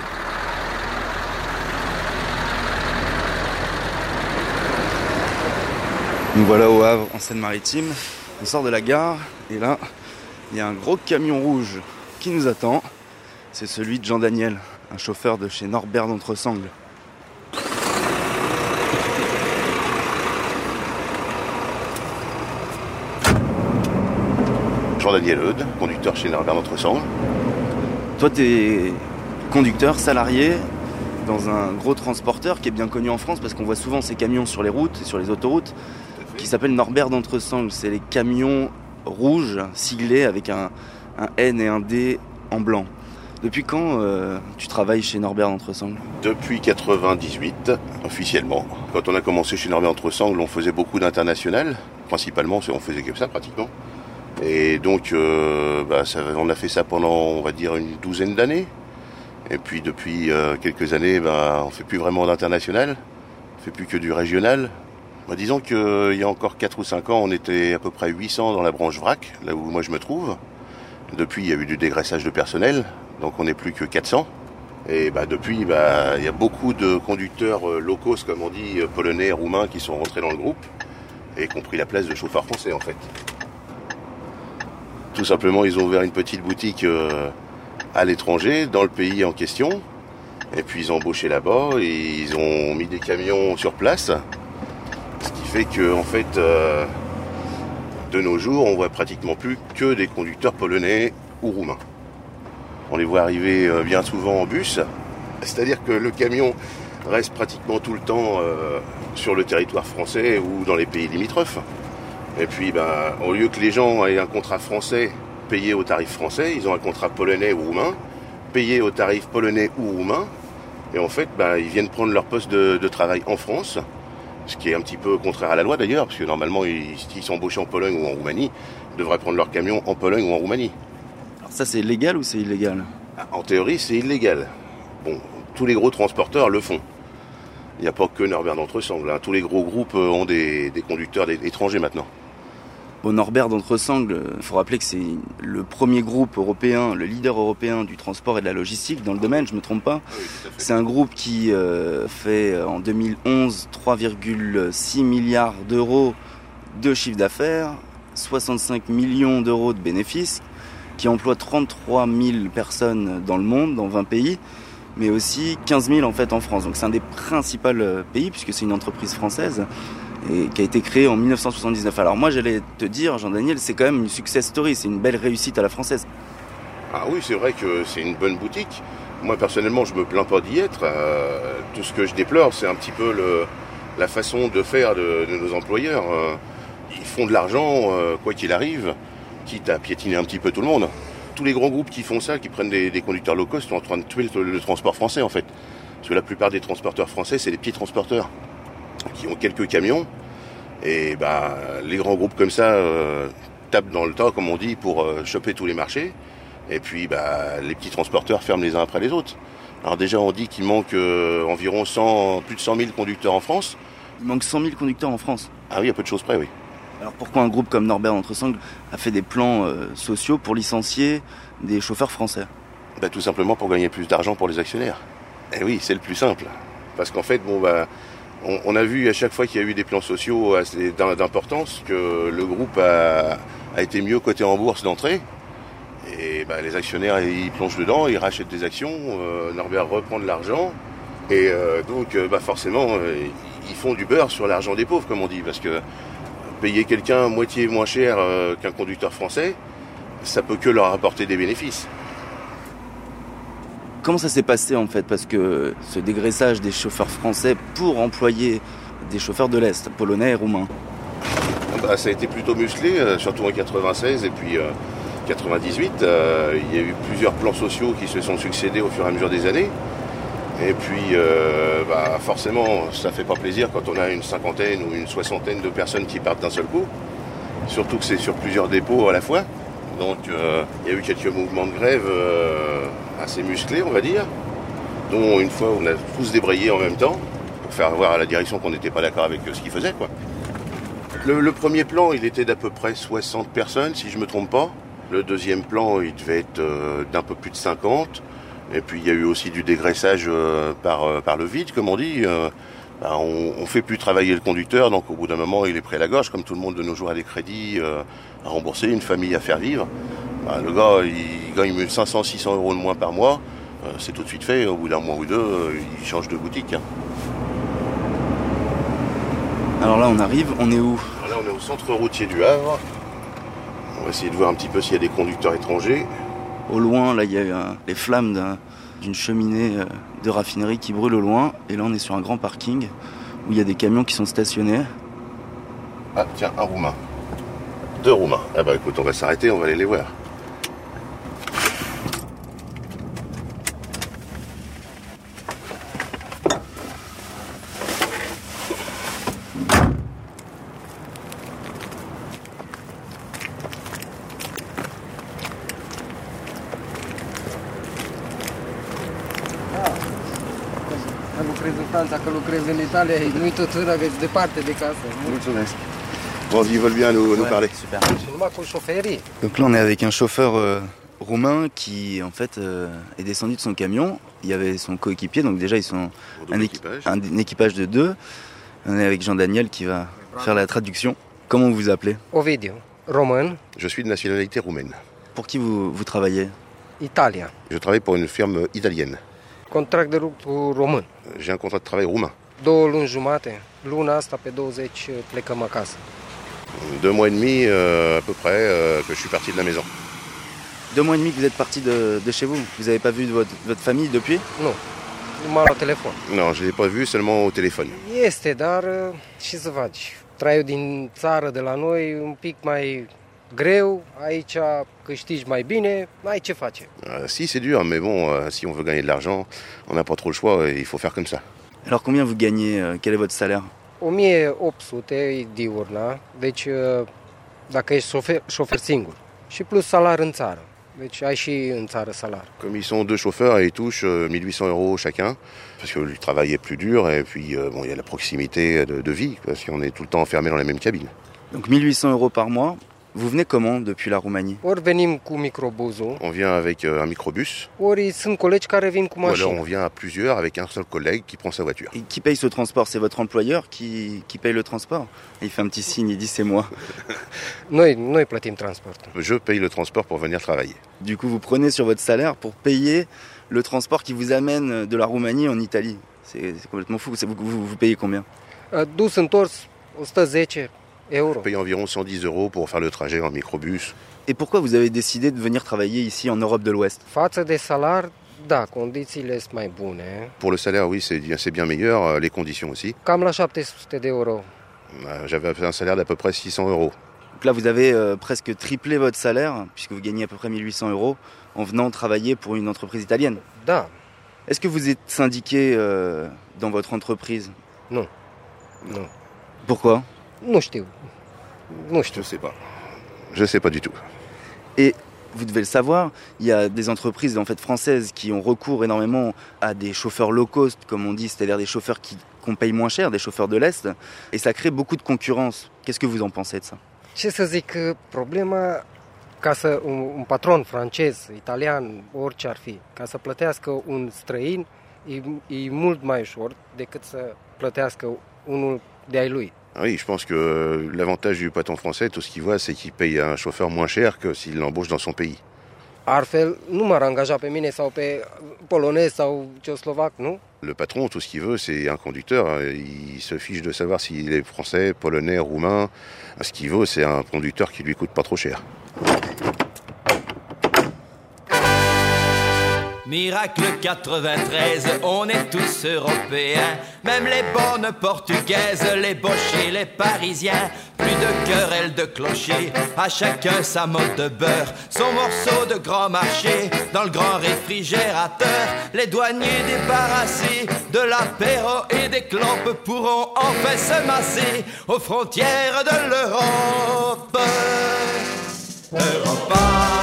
Nous voilà au Havre, en Seine-Maritime. On sort de la gare et là, il y a un gros camion rouge qui nous attend. C'est celui de Jean-Daniel, un chauffeur de chez Norbert d'Entresangles. Jean-Daniel Eudes, conducteur chez Norbert d'Entresangles. Toi, t'es conducteur, salarié, dans un gros transporteur qui est bien connu en France parce qu'on voit souvent ces camions sur les routes et sur les autoroutes qui s'appelle Norbert d'Entresangles. C'est les camions rouges siglés avec un, un N et un D en blanc. Depuis quand euh, tu travailles chez Norbert d'Entresangles ? Depuis quatre-vingt-dix-huit, officiellement. Quand on a commencé chez Norbert d'Entresangles, on faisait beaucoup d'international. Principalement, on faisait que ça pratiquement. Et donc, euh, bah, ça, on a fait ça pendant, on va dire, une douzaine d'années. Et puis, depuis euh, quelques années, bah, on fait plus vraiment d'international. On fait plus que du régional. Bah, disons qu'il euh, y a encore quatre ou cinq ans, on était à peu près huit cents dans la branche vrac, là où moi je me trouve. Depuis, il y a eu du dégraissage de personnel, donc on n'est plus que quatre cents. Et bah, depuis, bah, il y a beaucoup de conducteurs euh, low cost, comme on dit, euh, polonais, roumains, qui sont rentrés dans le groupe et qui ont pris la place de chauffeurs français, en fait. Tout simplement, ils ont ouvert une petite boutique euh, à l'étranger, dans le pays en question. Et puis ils ont embauché là-bas et ils ont mis des camions sur place. Ce qui fait que, en fait, euh, de nos jours, on voit pratiquement plus que des conducteurs polonais ou roumains. On les voit arriver euh, bien souvent en bus. C'est-à-dire que le camion reste pratiquement tout le temps euh, sur le territoire français ou dans les pays limitrophes. Et puis, ben, au lieu que les gens aient un contrat français payé au tarif français, ils ont un contrat polonais ou roumain, payé au tarif polonais ou roumain. Et en fait, ben, ils viennent prendre leur poste de, de travail en France, ce qui est un petit peu contraire à la loi d'ailleurs, parce que normalement, ils, s'ils sont embauchés en Pologne ou en Roumanie, ils devraient prendre leur camion en Pologne ou en Roumanie. Alors ça, c'est légal ou c'est illégal ? En théorie, c'est illégal. Bon, tous les gros transporteurs le font. Il n'y a pas que Norbert d'Entresangles, hein. Tous les gros groupes ont des, des conducteurs étrangers maintenant. Au Norbert d'Entresangles, il faut rappeler que c'est le premier groupe européen, le leader européen du transport et de la logistique dans le domaine, je ne me trompe pas. Oui, c'est un groupe qui euh, fait en deux mille onze trois virgule six milliards d'euros de chiffre d'affaires, soixante-cinq millions d'euros de bénéfices, qui emploie trente-trois mille personnes dans le monde, dans vingt pays, mais aussi quinze mille en fait en France. Donc c'est un des principaux pays puisque c'est une entreprise française et qui a été créée en dix-neuf cent soixante-dix-neuf. Alors moi j'allais te dire, Jean-Daniel, c'est quand même une success story, c'est une belle réussite à la française. Ah oui, c'est vrai que c'est une bonne boutique. Moi personnellement je me plains pas d'y être. Euh, tout ce que je déplore c'est un petit peu le, la façon de faire de, de nos employeurs. Euh, ils font de l'argent euh, quoi qu'il arrive, quitte à piétiner un petit peu tout le monde. Tous les grands groupes qui font ça, qui prennent des, des conducteurs low cost, sont en train de tuer le, le transport français en fait. Parce que la plupart des transporteurs français, c'est des petits transporteurs qui ont quelques camions. Et bah, les grands groupes comme ça euh, tapent dans le tas, comme on dit, pour euh, choper tous les marchés. Et puis bah, les petits transporteurs ferment les uns après les autres. Alors déjà, on dit qu'il manque euh, environ cent, plus de cent mille conducteurs en France. Il manque cent mille conducteurs en France. Ah oui, à peu de choses près, oui. Alors pourquoi un groupe comme Norbert d'Entresangles a fait des plans euh, sociaux pour licencier des chauffeurs français? Bah, tout simplement pour gagner plus d'argent pour les actionnaires. Et oui, c'est le plus simple. Parce qu'en fait, bon, bah, on, on a vu à chaque fois qu'il y a eu des plans sociaux assez d'importance que le groupe a, a été mieux coté en bourse d'entrée. Et bah, les actionnaires, ils plongent dedans, ils rachètent des actions, euh, Norbert reprend de l'argent. Et euh, donc, euh, bah, forcément, euh, ils font du beurre sur l'argent des pauvres, comme on dit. Parce que payer quelqu'un moitié moins cher euh, qu'un conducteur français, ça peut que leur apporter des bénéfices. Comment ça s'est passé en fait? Parce que ce dégraissage des chauffeurs français pour employer des chauffeurs de l'Est, polonais et roumains. Bah, ça a été plutôt musclé, euh, surtout en quatre-vingt-seize et puis euh, quatre-vingt-dix-huit. Euh, il y a eu plusieurs plans sociaux qui se sont succédés au fur et à mesure des années. Et puis euh, bah, forcément, ça fait pas plaisir quand on a une cinquantaine ou une soixantaine de personnes qui partent d'un seul coup. Surtout que c'est sur plusieurs dépôts à la fois. Donc euh, il y a eu quelques mouvements de grève euh, assez musclés, on va dire, dont une fois on a tous débrayé en même temps pour faire voir à la direction qu'on n'était pas d'accord avec ce qu'ils faisaient, quoi. Le, le premier plan, il était d'à peu près soixante personnes, si je me trompe pas. Le deuxième plan, il devait être euh, d'un peu plus de cinquante. Et puis il y a eu aussi du dégraissage euh, par, euh, par le vide, comme on dit. Euh, ben, on, on fait plus travailler le conducteur, donc au bout d'un moment, il est pris à la gorge, comme tout le monde de nos jours a des crédits euh, à rembourser, une famille à faire vivre. Ben, le gars, il gagne cinq cents à six cents euros de moins par mois. Euh, c'est tout de suite fait. Au bout d'un mois ou deux, euh, il change de boutique. Hein. Alors là, on arrive, on est où? Alors là, on est au centre routier du Havre. On va essayer de voir un petit peu s'il y a des conducteurs étrangers. Au loin, là, il y a euh, les flammes d'un, d'une cheminée euh, de raffinerie qui brûle au loin. Et là, on est sur un grand parking où il y a des camions qui sont stationnés. Ah, tiens, un Roumain. Deux Roumains. Ah bah écoute, on va s'arrêter, on va aller les voir. Dacă lucrezi în Italia, nu-i tot dacă ești departe de casă. Mulțumesc. Bon, ils veulent bien nous, nous Ouais, parler. super. Numai cu șoferii. Donc là, on est avec un chauffeur euh, roumain qui, en fait, euh, est descendu de son camion. Il y avait son coéquipier, donc déjà, ils sont un, équi- un, un équipage de deux. On est avec Jean-Daniel qui va faire la traduction. Comment vous vous appelez? Ovidiu, român, Je suis de nationalité roumaine. Pour qui vous, vous travaillez? Italia. Je travaille pour une firme italienne. Contract de lucru român. J'ai un contrat de travail roumain. Două luni jumate. Luna asta pe douăzeci plecăm acasă. Deux mois et demi euh, à peu près euh, que je suis parti de la maison. Deux mois et demi que vous êtes parti de, de chez vous. Vous n'avez pas vu votre, votre famille depuis? Nu. Numai la telefon. Non, je ne l'ai pas vu, seulement au téléphone. Este, dar ce să faci? Traiul din țară de la noi e un pic mai greu. Aici câștigi mai bine. N-ai ce face. Euh, si, c'est dur, mais bon, euh, si on veut gagner de l'argent, on n'a pas trop le choix et il faut faire comme ça. Alors combien vous gagnez? euh, Quel est votre salaire? o mie opt sute e diurna, deci dacă ești șofer, șofer singur. Și plus salar în țară. Deci ai și în țară salar. Comme ils sont deux chauffeurs, ils touchent euh, mille huit cents euros chacun, parce que le travail est plus dur et puis euh, bon, il y a la proximité de, de vie, parce qu'on est tout le temps enfermé dans la même cabine. Donc mille huit cents euros par mois. Vous venez comment depuis la Roumanie? Ori venim cu microbuzul, On vient avec euh, un microbus, ori sunt colegi care vin cu ou alors mașină. on vient à plusieurs avec un seul collègue qui prend sa voiture. Et qui paye ce transport? C'est votre employeur qui, qui paye le transport? Et il fait un petit signe, il dit c'est moi. Noi, noi plătim transportul. Je paye le transport pour venir travailler. Du coup, vous prenez sur votre salaire pour payer le transport qui vous amène de la Roumanie en Italie. C'est, c'est complètement fou. C'est- Vous, vous, vous payez combien? Dus întors o sută zece euro. On paye environ cent dix euros pour faire le trajet en microbus. Et pourquoi vous avez décidé de venir travailler ici en Europe de l'Ouest? Față de salar, da, condițiile sunt mai bune. Pour le salaire, oui, c'est bien, c'est bien meilleur, euh, les conditions aussi. Cam la șapte sute de euro. Euh, J'avais un salaire d'à peu près six cents euros. Donc là, vous avez euh, presque triplé votre salaire, puisque vous gagnez à peu près mille huit cents euros, en venant travailler pour une entreprise italienne. Da. Est-ce que vous êtes syndiqué euh, dans votre entreprise? Non. Non. Pourquoi? Nu știu. Nu știu. Je sais pas. Je sais pas du tout. Et vous devez le savoir, il y a des entreprises en fait françaises qui ont recours énormément à des chauffeurs low cost, comme on dit, c'est-à-dire des chauffeurs qui, qu'on paye moins cher, des chauffeurs de l'Est, et ça crée beaucoup de concurrence. Qu'est-ce que vous en pensez de ça? Ce să zic, problema, ca să un, un patron francez, italian, orice ar fi, ca să plătească un străin, e, e mult mai ușor decât să plătească unul de-ai lui. Oui, je pense que l'avantage du patron français, tout ce qu'il voit, c'est qu'il paye un chauffeur moins cher que s'il l'embauche dans son pays. Altfel, nu m-ar angaja pe mine sau pe polonez sau ceoslovac, nu? Le patron, tout ce qu'il veut, c'est un conducteur. Il se fiche de savoir s'il est français, polonais, roumain. Ce qu'il veut, c'est un conducteur qui lui coûte pas trop cher. Miracle quatre-vingt-treize, on est tous européens, même les bonnes portugaises, les bochers, les parisiens. Plus de querelles de clochers, à chacun sa mode de beurre, son morceau de grand marché, dans le grand réfrigérateur. Les douaniers débarrassés de l'apéro et des clopes pourront enfin se masser aux frontières de l'Europe. Europa.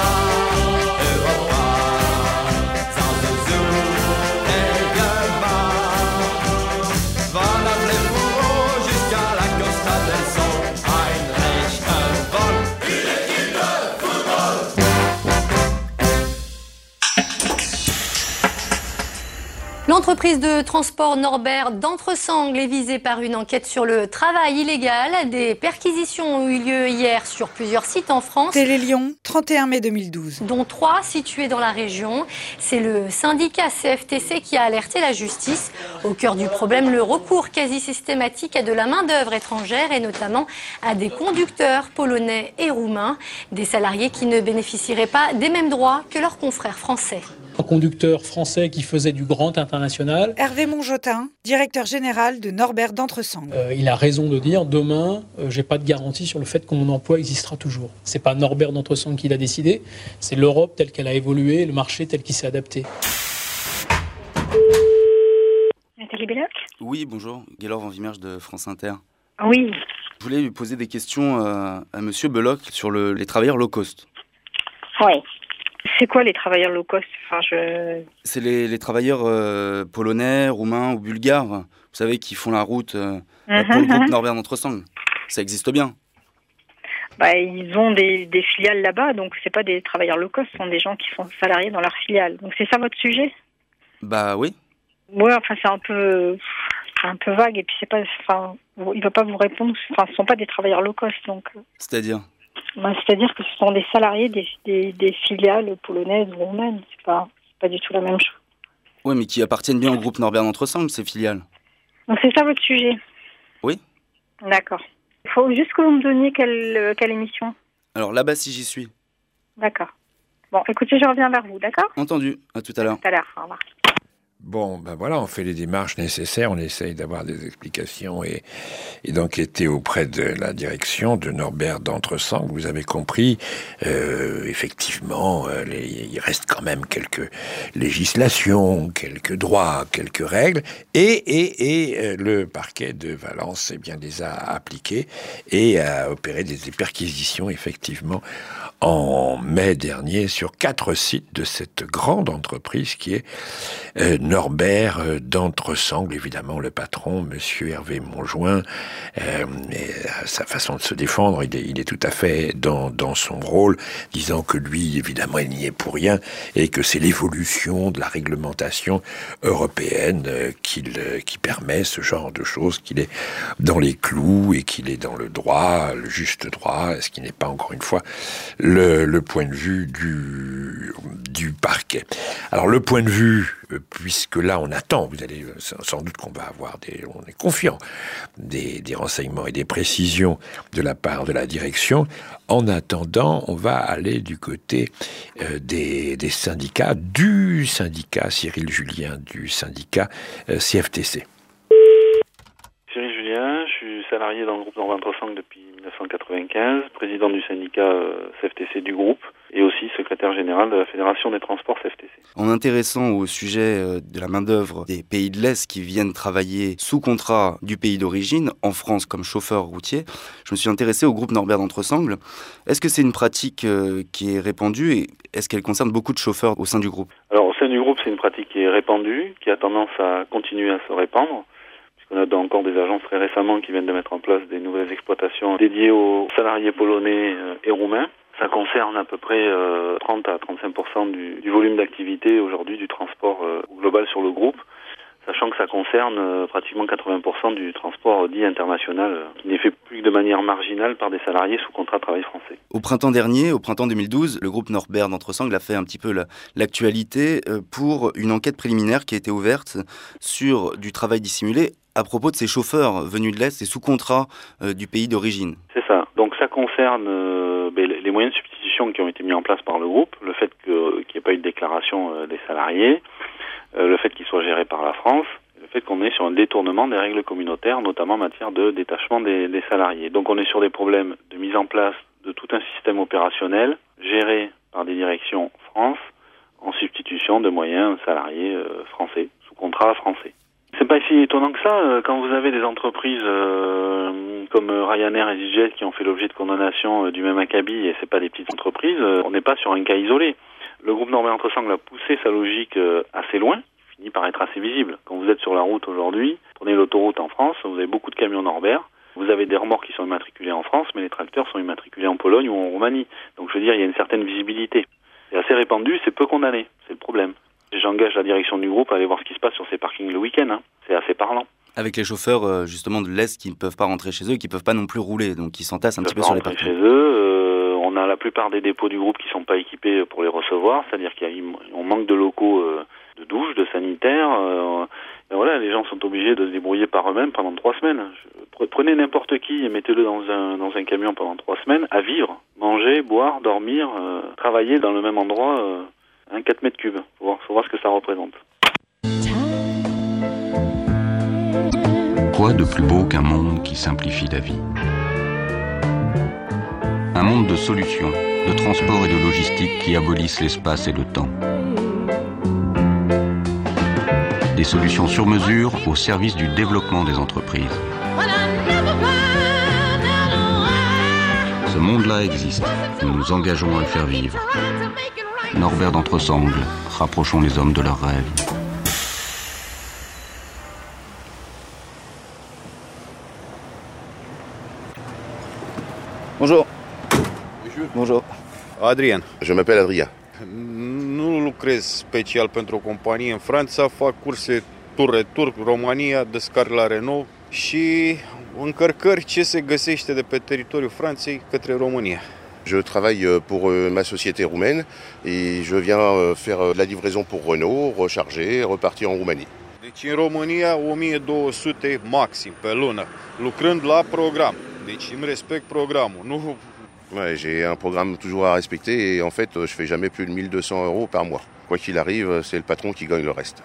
L'entreprise de transport Norbert d'Entresangles est visée par une enquête sur le travail illégal. Des perquisitions ont eu lieu hier sur plusieurs sites en France. Télé Lyon, trente et un mai deux mille douze. Dont trois situés dans la région. C'est le syndicat C F T C qui a alerté la justice. Au cœur du problème, le recours quasi systématique à de la main-d'œuvre étrangère et notamment à des conducteurs polonais et roumains. Des salariés qui ne bénéficieraient pas des mêmes droits que leurs confrères français. Un conducteur français qui faisait du grand international. Hervé Monjotin, directeur général de Norbert d'Entresangles. Euh, il a raison de dire, demain, euh, j'ai pas de garantie sur le fait que mon emploi existera toujours. C'est pas Norbert d'Entresangles qui l'a décidé, c'est l'Europe telle qu'elle a évolué, le marché tel qu'il s'est adapté. Nathalie Belloc ? Oui, bonjour, Gaylor Van Vimerge de France Inter. Oui. Je voulais lui poser des questions euh, à Monsieur Belloc sur le, les travailleurs low cost. Oui. C'est quoi les travailleurs low cost? Enfin, je... C'est les, les travailleurs euh, polonais, roumains ou bulgares, vous savez, qui font la route euh, mm-hmm, pour le groupe mm-hmm. Norbert d'Entresangles. Ça existe bien. Bah, ils ont des, des filiales là-bas, donc c'est pas des travailleurs low cost, ce sont des gens qui sont salariés dans leur filiale. Donc c'est ça votre sujet? Bah oui. Ouais, enfin c'est un peu, c'est un peu vague et puis c'est pas, enfin, il va pas vous répondre. Enfin, ce sont pas des travailleurs low cost, donc. C'est-à-dire? Ben, c'est-à-dire que ce sont des salariés des, des, des filiales polonaises ou roumaines. C'est pas, c'est pas du tout la même chose. Oui, mais qui appartiennent bien au groupe Norbert d'Entresangles, ces filiales. Donc c'est ça votre sujet? Oui. D'accord. Il faut juste que vous me donniez quelle, quelle émission. Alors là-bas, si j'y suis. D'accord. Bon, écoutez, je reviens vers vous, d'accord? Entendu. À tout à l'heure. À tout à l'heure, au revoir. Bon, ben voilà, on fait les démarches nécessaires, on essaye d'avoir des explications et, et d'enquêter auprès de la direction de Norbert d'Entresangles. Vous avez compris, euh, effectivement, euh, les, il reste quand même quelques législations, quelques droits, quelques règles, et, et, et euh, le parquet de Valence eh bien, les a appliquées et a opéré des, des perquisitions, effectivement, en mai dernier sur quatre sites de cette grande entreprise qui est euh, Norbert euh, d'Entresangles, évidemment le patron, monsieur Hervé Monjoint, euh, et à sa façon de se défendre, il est, il est tout à fait dans, dans son rôle, disant que lui, évidemment, il n'y est pour rien et que c'est l'évolution de la réglementation européenne euh, qu'il, euh, qui permet ce genre de choses, qu'il est dans les clous et qu'il est dans le droit, le juste droit, ce qui n'est pas, encore une fois, Le, le point de vue du, du parquet. Alors le point de vue, puisque là on attend, vous allez sans doute qu'on va avoir des, on est confiant, des, des renseignements et des précisions de la part de la direction. En attendant, on va aller du côté euh, des, des syndicats, du syndicat Cyril Julien, du syndicat euh, C F T C. Cyril Julien, je suis salarié dans le groupe Norbert d'Entresangles depuis dix-neuf cent quatre-vingt-quinze, président du syndicat C F T C du groupe et aussi secrétaire général de la Fédération des transports C F T C. En intéressant au sujet de la main-d'œuvre des pays de l'Est qui viennent travailler sous contrat du pays d'origine, en France comme chauffeur routier, je me suis intéressé au groupe Norbert d'Entresangles. Est-ce que c'est une pratique qui est répandue et est-ce qu'elle concerne beaucoup de chauffeurs au sein du groupe? Alors au sein du groupe, c'est une pratique qui est répandue, qui a tendance à continuer à se répandre. On a encore des agences très récemment qui viennent de mettre en place des nouvelles exploitations dédiées aux salariés polonais et roumains. Ça concerne à peu près euh, trente à trente-cinq pour cent du, du volume d'activité aujourd'hui du transport euh, global sur le groupe, sachant que ça concerne euh, pratiquement quatre-vingts pour cent du transport dit international, euh, qui n'est fait plus que de manière marginale par des salariés sous contrat de travail français. Au printemps dernier, au printemps deux mille douze, le groupe Norbert d'Entresangles a fait un petit peu la, l'actualité euh, pour une enquête préliminaire qui a été ouverte sur du travail dissimulé à propos de ces chauffeurs venus de l'Est et sous contrat euh, du pays d'origine. C'est ça. Donc ça concerne euh, ben, les moyens de substitution qui ont été mis en place par le groupe, le fait que, qu'il n'y ait pas eu de déclaration euh, des salariés, euh, le fait qu'ils soient gérés par la France, le fait qu'on est sur un détournement des règles communautaires, notamment en matière de détachement des, des salariés. Donc on est sur des problèmes de mise en place de tout un système opérationnel géré par des directions France en substitution de moyens salariés euh, français, sous contrat français. C'est pas si étonnant que ça, quand vous avez des entreprises euh, comme Ryanair et EasyJet qui ont fait l'objet de condamnation du même acabit, et c'est pas des petites entreprises, on n'est pas sur un cas isolé. Le groupe Norbert D'Entresangles a poussé sa logique assez loin, qui finit par être assez visible. Quand vous êtes sur la route aujourd'hui, prenez l'autoroute en France, vous avez beaucoup de camions Norbert, vous avez des remorques qui sont immatriculés en France, mais les tracteurs sont immatriculés en Pologne ou en Roumanie. Donc je veux dire, il y a une certaine visibilité. C'est assez répandu, c'est peu condamné, c'est le problème. J'engage la direction du groupe à aller voir ce qui se passe sur ces parkings le week-end. Hein. C'est assez parlant. Avec les chauffeurs justement de l'Est qui ne peuvent pas rentrer chez eux, qui ne peuvent pas non plus rouler, donc qui s'entassent un petit peu sur les parkings. Chez eux, euh, on a la plupart des dépôts du groupe qui ne sont pas équipés pour les recevoir, c'est-à-dire qu'on manque de locaux euh, de douche, de sanitaires. Euh, et voilà, les gens sont obligés de se débrouiller par eux-mêmes pendant trois semaines. Je, prenez n'importe qui et mettez-le dans un, dans un camion pendant trois semaines à vivre, manger, boire, dormir, euh, travailler dans le même endroit. Euh, Un quatre mètres cubes, faut voir, faut voir ce que ça représente. Quoi de plus beau qu'un monde qui simplifie la vie? Un monde de solutions, de transport et de logistique qui abolissent l'espace et le temps. Des solutions sur mesure au service du développement des entreprises. Ce monde-là existe, nous nous engageons à le faire vivre. Norbert D'Entresangles, rapprochons les hommes de leurs rêves. Bonjour. Bonjour. Adrian. Je m'appelle Adrien. Nu lucrez special pentru o companie în Franța, fac curse tur-retur, România, descarc la Renault și încărcări ce se găsește de pe teritoriul Franței către România. Je travaille pour ma société roumaine et je viens faire de la livraison pour Renault, recharger, repartir en Roumanie. Deci în România o mie două sute maxim pe lună, lucrând la program. Deci îmi respect programul, nu. Ouais, j'ai un programme toujours à respecter et en fait, je fais jamais plus de mille deux cents euros par mois. Quoi qu'il arrive, c'est le patron qui gagne le reste.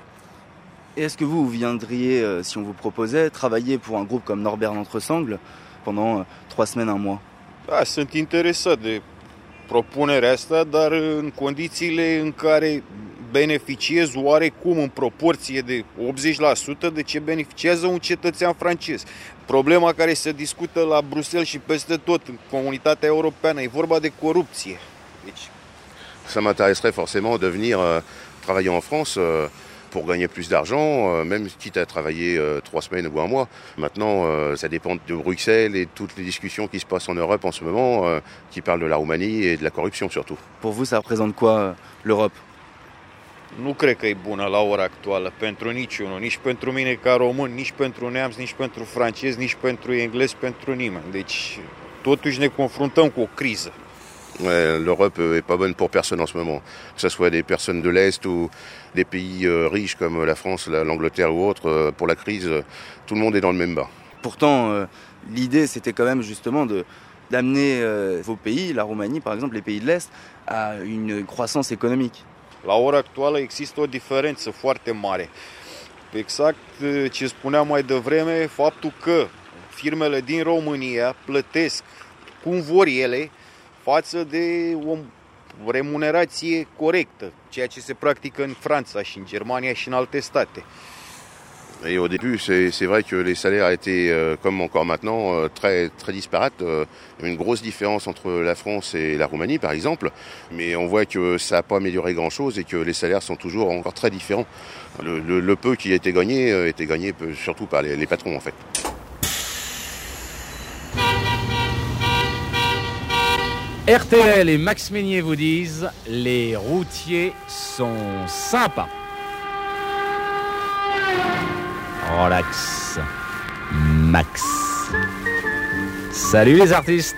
Et est-ce que vous viendriez, si on vous proposait, travailler pour un groupe comme Norbert D'Entresangles pendant trois semaines, un mois? Da, sunt interesat de propunerea asta, dar în condițiile în care beneficiez oarecum în proporție de optzeci la sută de ce beneficiază un cetățean francez. Problema care se discută la Bruxelles și peste tot în comunitatea europeană e vorba de corupție. Deci... Ça m'intéresserait forcément de venir euh, travailler en France euh, pour gagner plus d'argent, euh, même quitte à travailler euh, trois semaines ou un mois. Maintenant, euh, ça dépend de Bruxelles et de toutes les discussions qui se passent en Europe en ce moment, euh, qui parlent de la Roumanie et de la corruption surtout. Pour vous, ça représente quoi euh, l'Europe? Nu cred că e bună la ora actuală pentru niciunul, nici pentru mine ca român, nici pentru neamț, nici pentru francez, nici pentru englez, pentru nimeni. Deci, totuși ne confruntăm cu o criză. Ouais, l'Europe est pas bonne pour personne en ce moment, que ce soit des personnes de l'Est ou des pays euh, riches comme la France, la, l'Angleterre ou autres. Euh, pour la crise, euh, tout le monde est dans le même bas. Pourtant, euh, l'idée c'était quand même justement de, d'amener euh, vos pays, la Roumanie par exemple, les pays de l'Est, à une croissance économique. La ora actuală există o diferență foarte mare. Exact ce spuneam mai devreme, faptul că firmele din România plătesc cum vor ele față de o remunerație corectă, ceea ce se practică în Franța și în Germania și în alte state. Et au début, c'est, c'est vrai que les salaires étaient, euh, comme encore maintenant, euh, très, très disparates. Euh, il y avait une grosse différence entre la France et la Roumanie, par exemple. Mais on voit que ça n'a pas amélioré grand-chose et que les salaires sont toujours encore très différents. Le, le, le peu qui a été gagné euh, était gagné surtout par les, les patrons, en fait. R T L et Max Meignier vous disent « Les routiers sont sympas ». Relax, Max. Salut les artistes.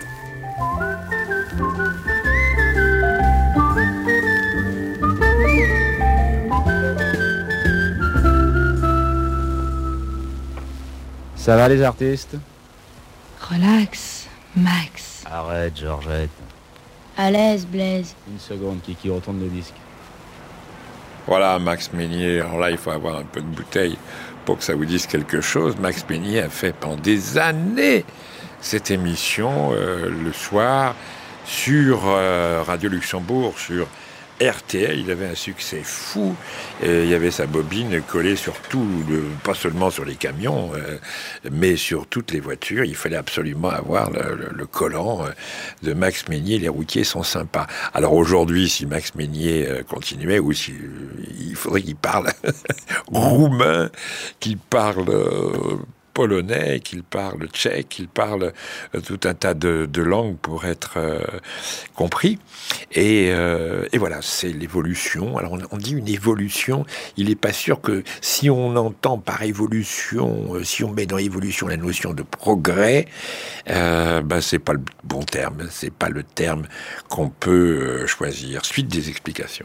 Ça va les artistes? Relax, Max. Arrête, Georgette. À l'aise, Blaise. Une seconde, Kiki, retourne le disque. Voilà, Max Meignier. Alors là, il faut avoir un peu de bouteille pour que ça vous dise quelque chose. Max Meignier a fait pendant des années cette émission euh, le soir sur euh, Radio Luxembourg, sur R T L. Il avait un succès fou. Et il y avait sa bobine collée sur tout, le, pas seulement sur les camions, euh, mais sur toutes les voitures. Il fallait absolument avoir le, le, le collant euh, de Max Meignier. Les routiers sont sympas. Alors aujourd'hui, si Max Meignier euh, continuait, ou si, euh, il faudrait qu'il parle roumain, qu'il parle euh, polonais, qu'il parle tchèque, qu'il parle euh, tout un tas de, de langues pour être euh, compris. Et, euh, et voilà, c'est l'évolution. Alors on, on dit une évolution, il n'est pas sûr que si on entend par évolution, euh, si on met dans évolution la notion de progrès, euh, ben c'est pas le bon terme, c'est pas le terme qu'on peut euh, choisir. Suite des explications.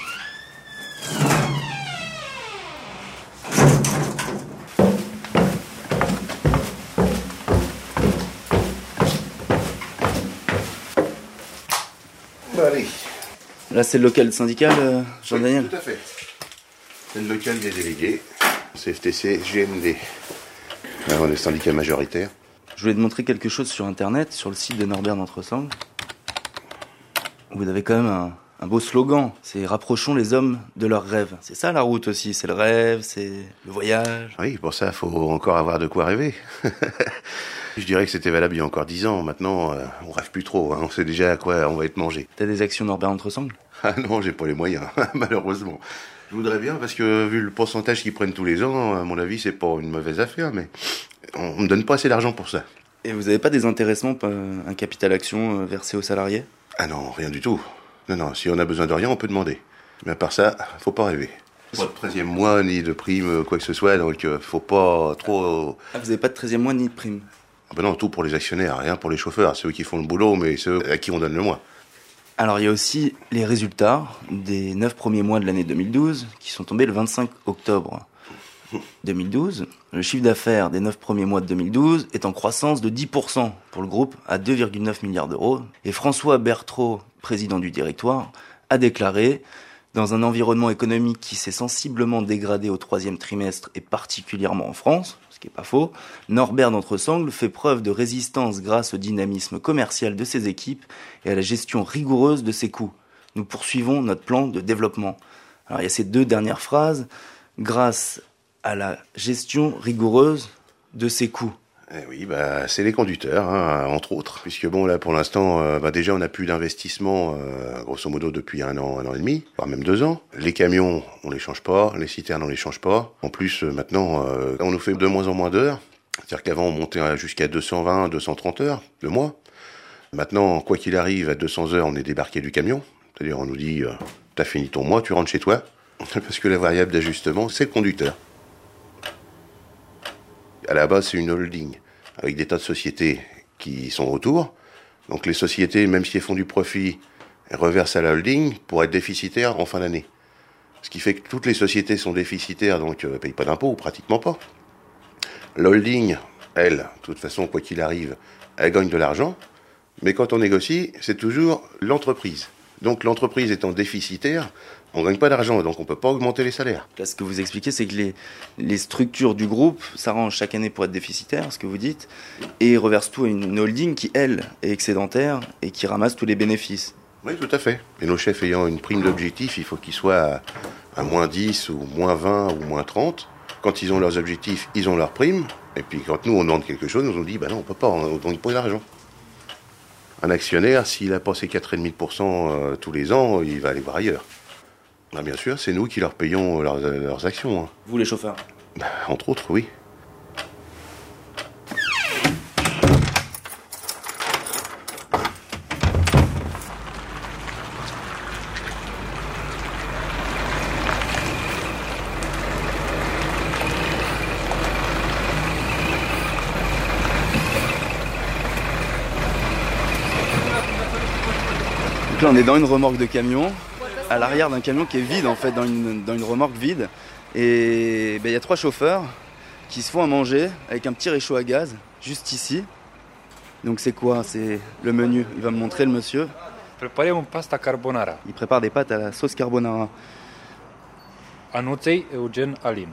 Allez. Là, c'est le local syndical, euh, Jean-Daniel? Oui, tout à fait. C'est le local des délégués, C F T C, G M D. Alors, on est le syndicat majoritaire. Je voulais te montrer quelque chose sur Internet, sur le site de Norbert d'Entresangles. Vous avez quand même un, un beau slogan, c'est « Rapprochons les hommes de leurs rêves ». C'est ça la route aussi, c'est le rêve, c'est le voyage. Oui, pour ça, il faut encore avoir de quoi rêver. Je dirais que c'était valable il y a encore dix ans. Maintenant, euh, on rêve plus trop. Hein. On sait déjà à quoi on va être mangé. T'as des actions Norbert D'Entresangles? Ah non, j'ai pas les moyens, malheureusement. Je voudrais bien, parce que vu le pourcentage qu'ils prennent tous les ans, à mon avis, c'est pas une mauvaise affaire, mais on me donne pas assez d'argent pour ça. Et vous avez pas des intéressements, un capital action versé aux salariés? Ah non, rien du tout. Non, non, si on a besoin de rien, on peut demander. Mais à part ça, faut pas rêver. Pas de treizième mois, ni de prime, quoi que ce soit, donc euh, faut pas trop... Ah, vous avez pas de treizième mois, ni de prime? Ah ben non, tout pour les actionnaires, rien pour les chauffeurs. C'est eux qui font le boulot, mais c'est eux à qui on donne le mois. Alors il y a aussi les résultats des neuf premiers mois de l'année deux mille douze, qui sont tombés le vingt-cinq octobre deux mille douze. Le chiffre d'affaires des neuf premiers mois de deux mille douze est en croissance de dix pour cent pour le groupe, à deux virgule neuf milliards d'euros. Et François Bertraud, président du directoire, a déclaré: dans un environnement économique qui s'est sensiblement dégradé au troisième trimestre et particulièrement en France, ce qui n'est pas faux, Norbert d'Entresangles fait preuve de résistance grâce au dynamisme commercial de ses équipes et à la gestion rigoureuse de ses coûts. Nous poursuivons notre plan de développement. Alors il y a ces deux dernières phrases, grâce à la gestion rigoureuse de ses coûts. Eh oui, bah, c'est les conducteurs, hein, entre autres, puisque bon, là, pour l'instant, euh, bah, déjà, on n'a plus d'investissement, euh, grosso modo, depuis un an, un an et demi, voire même deux ans. Les camions, on les change pas, les citernes, on les change pas. En plus, euh, maintenant, euh, on nous fait de moins en moins d'heures. C'est-à-dire qu'avant, on montait jusqu'à deux cent vingt, deux cent trente heures le mois. Maintenant, quoi qu'il arrive, à deux cents heures, on est débarqué du camion. C'est-à-dire, on nous dit, euh, t'as fini ton mois, tu rentres chez toi. Parce que la variable d'ajustement, c'est le conducteur. À la base, c'est une holding, avec des tas de sociétés qui sont autour. Donc les sociétés, même si elles font du profit, elles reversent à la holding pour être déficitaires en fin d'année. Ce qui fait que toutes les sociétés sont déficitaires, donc ne euh, payent pas d'impôts, ou pratiquement pas. L'holding, elle, de toute façon, quoi qu'il arrive, elle gagne de l'argent. Mais quand on négocie, c'est toujours l'entreprise. Donc l'entreprise étant déficitaire, on ne gagne pas d'argent, donc on ne peut pas augmenter les salaires. Là, ce que vous expliquez, c'est que les, les structures du groupe s'arrangent chaque année pour être déficitaires, ce que vous dites, et reversent tout à une holding qui, elle, est excédentaire et qui ramasse tous les bénéfices. Oui, tout à fait. Et nos chefs ayant une prime d'objectif, il faut qu'ils soient à, à moins dix ou moins vingt ou moins trente. Quand ils ont leurs objectifs, ils ont leurs primes. Et puis quand nous, on demande quelque chose, nous on dit, bah non, on peut pas, on ne pas l'argent. Un actionnaire, s'il a passé quatre virgule cinq pour cent euh, tous les ans, il va aller voir ailleurs. Bah, bien sûr, c'est nous qui leur payons leurs, leurs actions. Hein. Vous, les chauffeurs? Bah, entre autres, oui. Là, on est dans une remorque de camion, à l'arrière d'un camion qui est vide en fait, dans une, dans une remorque vide. Et ben, y a trois chauffeurs qui se font à manger avec un petit réchaud à gaz, juste ici. Donc c'est quoi? C'est le menu. Il va me montrer le monsieur. Preparăm pasta carbonara. Il prépare des pâtes à la sauce carbonara. Anuței Eugen Alin.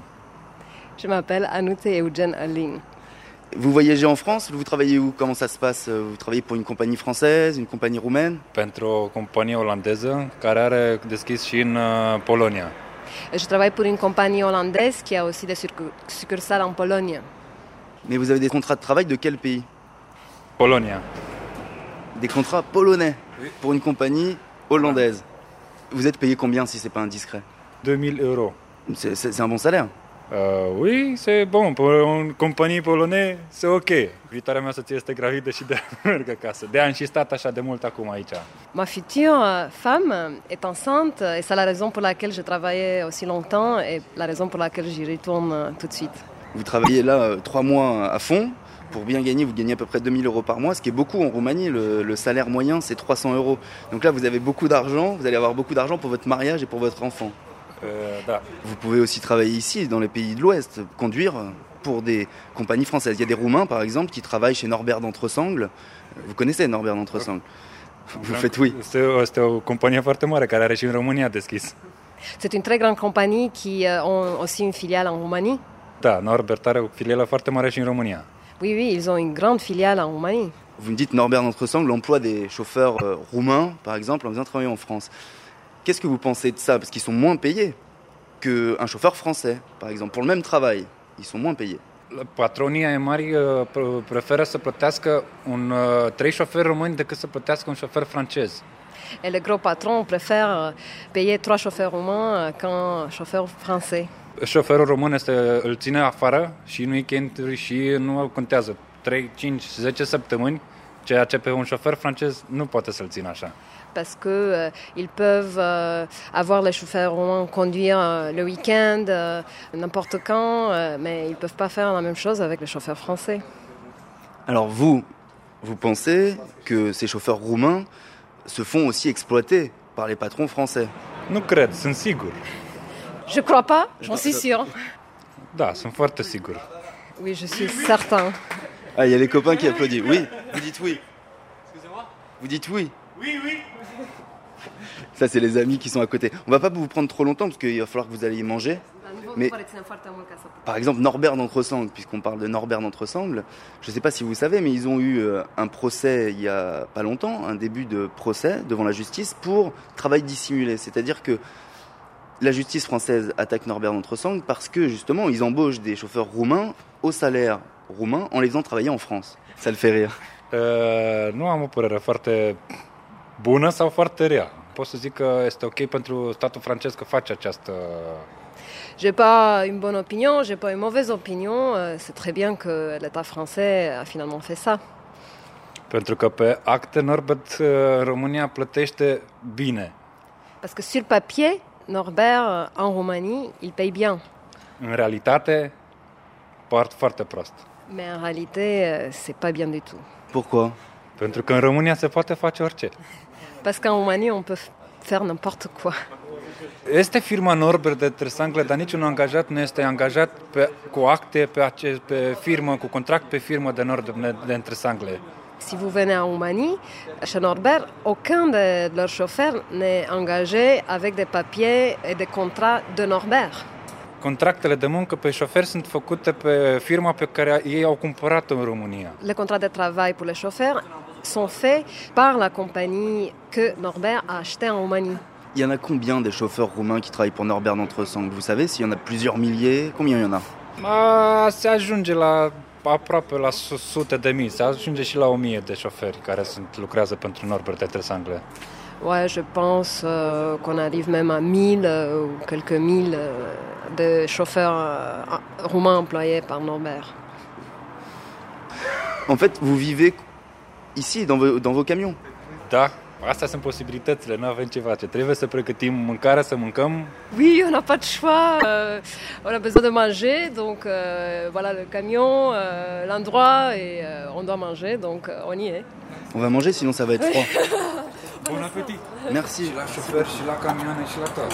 Je m'appelle Anuței Eugen Alin. Vous voyagez en France? Vous travaillez où? Comment ça se passe? Vous travaillez pour une compagnie française, une compagnie roumaine? Pentru o companie olandeză care are deschis și în Polonia. Je travaille pour une compagnie hollandaise qui a aussi des succursales en Pologne. Mais vous avez des contrats de travail de quel pays? Polonia. Des contrats polonais, oui. Pour une compagnie hollandaise. Vous êtes payé combien si c'est pas indiscret? deux mille euros. C'est, c'est, c'est un bon salaire? Uh, oui, c'est bon. Pour une compagnie polonaise, c'est ok. Viitoarea mea soție este gravidă și de merg acasă. De am și stat așa de mult acum aici. Ma future femme est enceinte et c'est la raison pour laquelle je travaillais aussi longtemps et la raison pour laquelle j'y retourne tout de suite. Vous travaillez là euh, trois mois à fond. Pour bien gagner, vous gagnez à peu près deux mille euros par mois, ce qui est beaucoup en Roumanie. Le, le salaire moyen, c'est trois cents euros. Donc là, vous avez beaucoup d'argent. Vous allez avoir beaucoup d'argent pour votre mariage et pour votre enfant. Euh, da. Vous pouvez aussi travailler ici, dans les pays de l'Ouest, conduire pour des compagnies françaises. Il y a des Roumains, par exemple, qui travaillent chez Norbert d'Entresangles. Vous connaissez Norbert d'Entresangles? Vous faites oui. Este o companie foarte mare care are și în România deschis. C'est une très grande compagnie qui a aussi une filiale en Roumanie. Da, Norbert are o filială foarte mare și în România. Oui, oui, ils ont une grande filiale en Roumanie. Vous me dites Norbert d'Entresangles emploie des chauffeurs euh, roumains, par exemple, en faisant travailler en France. Qu'est-ce que vous pensez de ça? Parce qu'ils sont moins payés qu'un chauffeur français, par exemple. Pour le même travail, ils sont moins payés. Patronii ai mari preferă să plătească un, trei șoferi români decât să plătească un șofer francez. Et les gros patrons préfèrent payer trois chauffeurs roumains qu'un chauffeur français. Șoferul român este, îl ține afară și în weekend și nu contează trei, cinci, zece săptămâni, ceea ce pe un șofer francez nu poate să-l țină așa. Parce que euh, ils peuvent euh, avoir les chauffeurs roumains conduire euh, le week-end, euh, n'importe quand, euh, mais ils peuvent pas faire la même chose avec les chauffeurs français. Alors vous, vous pensez que ces chauffeurs roumains se font aussi exploiter par les patrons français? Nu cred, sunt sigur. Je crois pas, j'en suis sûr. Da, sunt foarte sigur. Oui, je suis certain. Ah, il y a les copains qui applaudissent. Oui, vous dites oui. Excusez-moi? Vous dites oui? Oui, oui. Ça, c'est les amis qui sont à côté. On va pas vous prendre trop longtemps parce qu'il va falloir que vous alliez manger. Mais par exemple, Norbert d'Entresangles, puisqu'on parle de Norbert d'Entresangles, je ne sais pas si vous savez, mais ils ont eu un procès il y a pas longtemps, un début de procès devant la justice pour travail dissimulé. C'est-à-dire que la justice française attaque Norbert d'Entresangles parce que justement, ils embauchent des chauffeurs roumains au salaire roumain en les faisant travailler en France. Ça le fait rire. Uh, nu am o părere foarte bună sau foarte rea. Pot să zic că este ok pentru statul francez că face această... J'ai pas une bonne opinion, j'ai pas une mauvaise opinion. C'est très bien que l'État français a finalement fait ça. Pentru că pe acte Norbert România plătește bine. Parce que sur papier, Norbert en Roumanie, il paye bien. În realitate, part foarte prost. Mais en réalité, c'est pas bien du tout. Pourquoi? Pentru că în România se poate face orice. Parce qu'en Roumanie, on peut faire n'importe quoi. Este firma Norbert d'Entresangles, dar niciun angajat nu este angajat pe, cu acte pe, ace, pe firmă, cu contract pe firmă de Norbert d'Entresangles. Si vous venez en Roumanie, chez Norbert, aucun de leurs chauffeurs n'est engagé avec des papiers et des contrats de Norbert. Contractele de muncă pe șoferi sunt făcute pe firma pe care ei au cumpărat-o în România. Les contrats de travail pour les chauffeurs sont faits par la compagnie que Norbert a achetée en Roumanie. Il y en a combien des chauffeurs roumains qui travaillent pour Norbert d'Entresangles? Vous savez s'il y en a plusieurs milliers? Combien il y en a? A, se ajunge la aproape la sute de mii, se ajunge și la o mie de șoferi care sunt, lucrează pentru Norbert d'Entre Sangles. Ouais, je pense euh, qu'on arrive même à mille euh, ou quelques mille euh, de chauffeurs euh, roumains employés par Norbert. En fait, vous vivez ici, dans vos, dans vos camions? Da, astea sunt posibilitățile, nu avem ce face. Trebuie să pregătim mâncarea, să mâncăm. Oui, on n'a pas de choix. Euh, on a besoin de manger, donc euh, voilà le camion, euh, l'endroit, et euh, on doit manger, donc euh, on y est. On va manger, sinon ça va être froid. Bon appétit. Merci. Și la șofer, și la camioane, și la tot.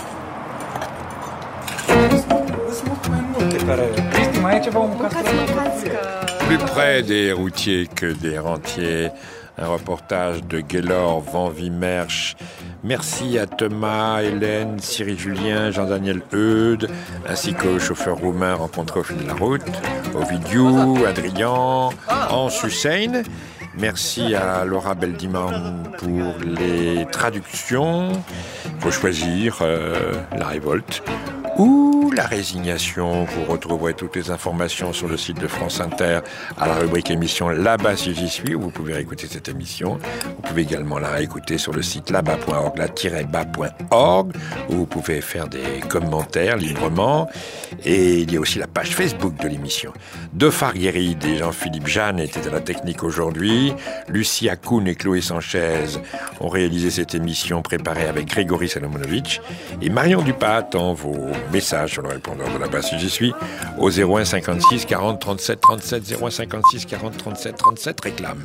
Plus près des routiers que des rentiers, un reportage de Gaylor Van Wimmersch. Merci à Thomas, Hélène, Cyril Julien, Jean-Daniel Eudes, ainsi qu'aux chauffeurs roumains rencontrés au fil de la route, Ovidiu, Adrien, Hans Hussein. Merci à Laura Beldiman pour les traductions. Il faut choisir euh, la révolte ou la résignation. Vous retrouverez toutes les informations sur le site de France Inter à la rubrique émission Là-bas si j'y suis, où vous pouvez réécouter cette émission. Vous pouvez également la réécouter sur le site là-bas point org, là-bas point org, où vous pouvez faire des commentaires librement. Et il y a aussi la page Facebook de l'émission. De Farguerid et Jean-Philippe Jeanne étaient à la technique aujourd'hui. Lucie Akoun et Chloé Sanchez ont réalisé cette émission préparée avec Grégory Salomonovitch. Et Marion Dupas attend vos messages sur le répondeur de Là-bas si j'y suis au zéro un cinquante-six quarante trente-sept trente-sept, zéro un cinquante-six quarante trente-sept trente-sept, réclame.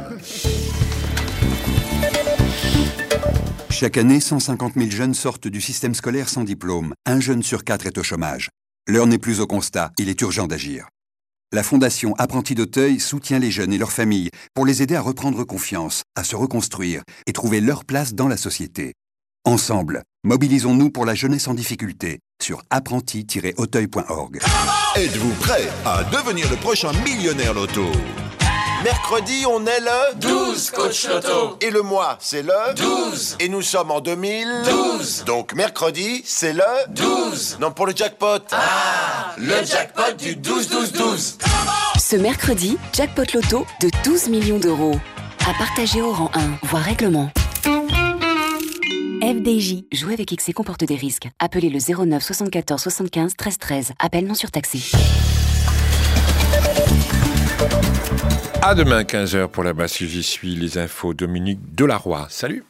Chaque année, cent cinquante mille jeunes sortent du système scolaire sans diplôme. Un jeune sur quatre est au chômage. L'heure n'est plus au constat, il est urgent d'agir. La Fondation Apprentis d'Auteuil soutient les jeunes et leurs familles pour les aider à reprendre confiance, à se reconstruire et trouver leur place dans la société. Ensemble, mobilisons-nous pour la jeunesse en difficulté sur apprentis tiret auteuil point org. Êtes-vous prêt à devenir le prochain millionnaire loto? Mercredi, on est le douze, coach Loto. Et le mois, c'est le douze. Et nous sommes en deux mille douze. Donc mercredi, c'est le douze. Non, pour le jackpot. Ah, le jackpot du douze douze douze. Ce mercredi, jackpot Loto de douze millions d'euros. À partager au rang un, voire règlement. F D J. Jouer avec X C comporte des risques. Appelez le zéro neuf soixante-quatorze soixante-quinze treize treize. Appel non surtaxé. À demain, quinze heures pour Là-bas si j'y suis. Les infos, Dominique Delaroy. Salut.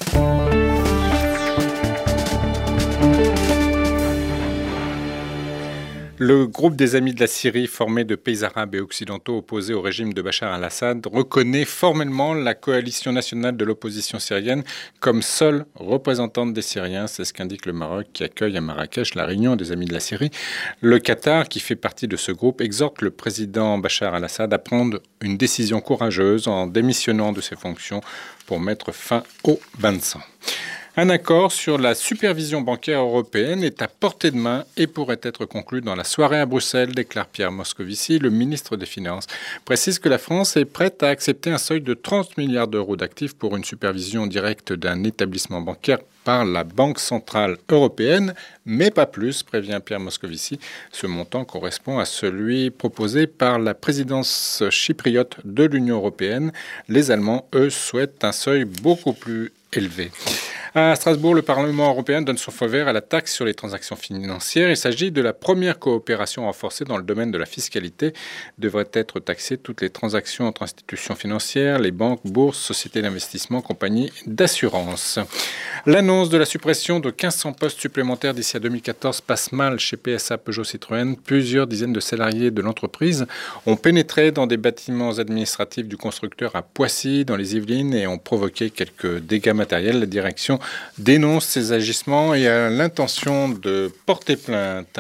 Le groupe des Amis de la Syrie, formé de pays arabes et occidentaux opposés au régime de Bachar al-Assad, reconnaît formellement la coalition nationale de l'opposition syrienne comme seule représentante des Syriens. C'est ce qu'indique le Maroc qui accueille à Marrakech la réunion des Amis de la Syrie. Le Qatar, qui fait partie de ce groupe, exhorte le président Bachar al-Assad à prendre une décision courageuse en démissionnant de ses fonctions pour mettre fin au bain de sang. Un accord sur la supervision bancaire européenne est à portée de main et pourrait être conclu dans la soirée à Bruxelles, déclare Pierre Moscovici, le ministre des Finances. Précise que la France est prête à accepter un seuil de trente milliards d'euros d'actifs pour une supervision directe d'un établissement bancaire par la Banque centrale européenne, mais pas plus, prévient Pierre Moscovici. Ce montant correspond à celui proposé par la présidence chypriote de l'Union européenne. Les Allemands, eux, souhaitent un seuil beaucoup plus élevé. À Strasbourg, le Parlement européen donne son feu vert à la taxe sur les transactions financières. Il s'agit de la première coopération renforcée dans le domaine de la fiscalité. Devraient être taxées toutes les transactions entre institutions financières, les banques, bourses, sociétés d'investissement, compagnies d'assurance. L'annonce de la suppression de mille cinq cents postes supplémentaires d'ici à deux mille quatorze passe mal chez P S A Peugeot Citroën. Plusieurs dizaines de salariés de l'entreprise ont pénétré dans des bâtiments administratifs du constructeur à Poissy, dans les Yvelines, et ont provoqué quelques dégâts matériels. La direction dénonce ces agissements et a l'intention de porter plainte.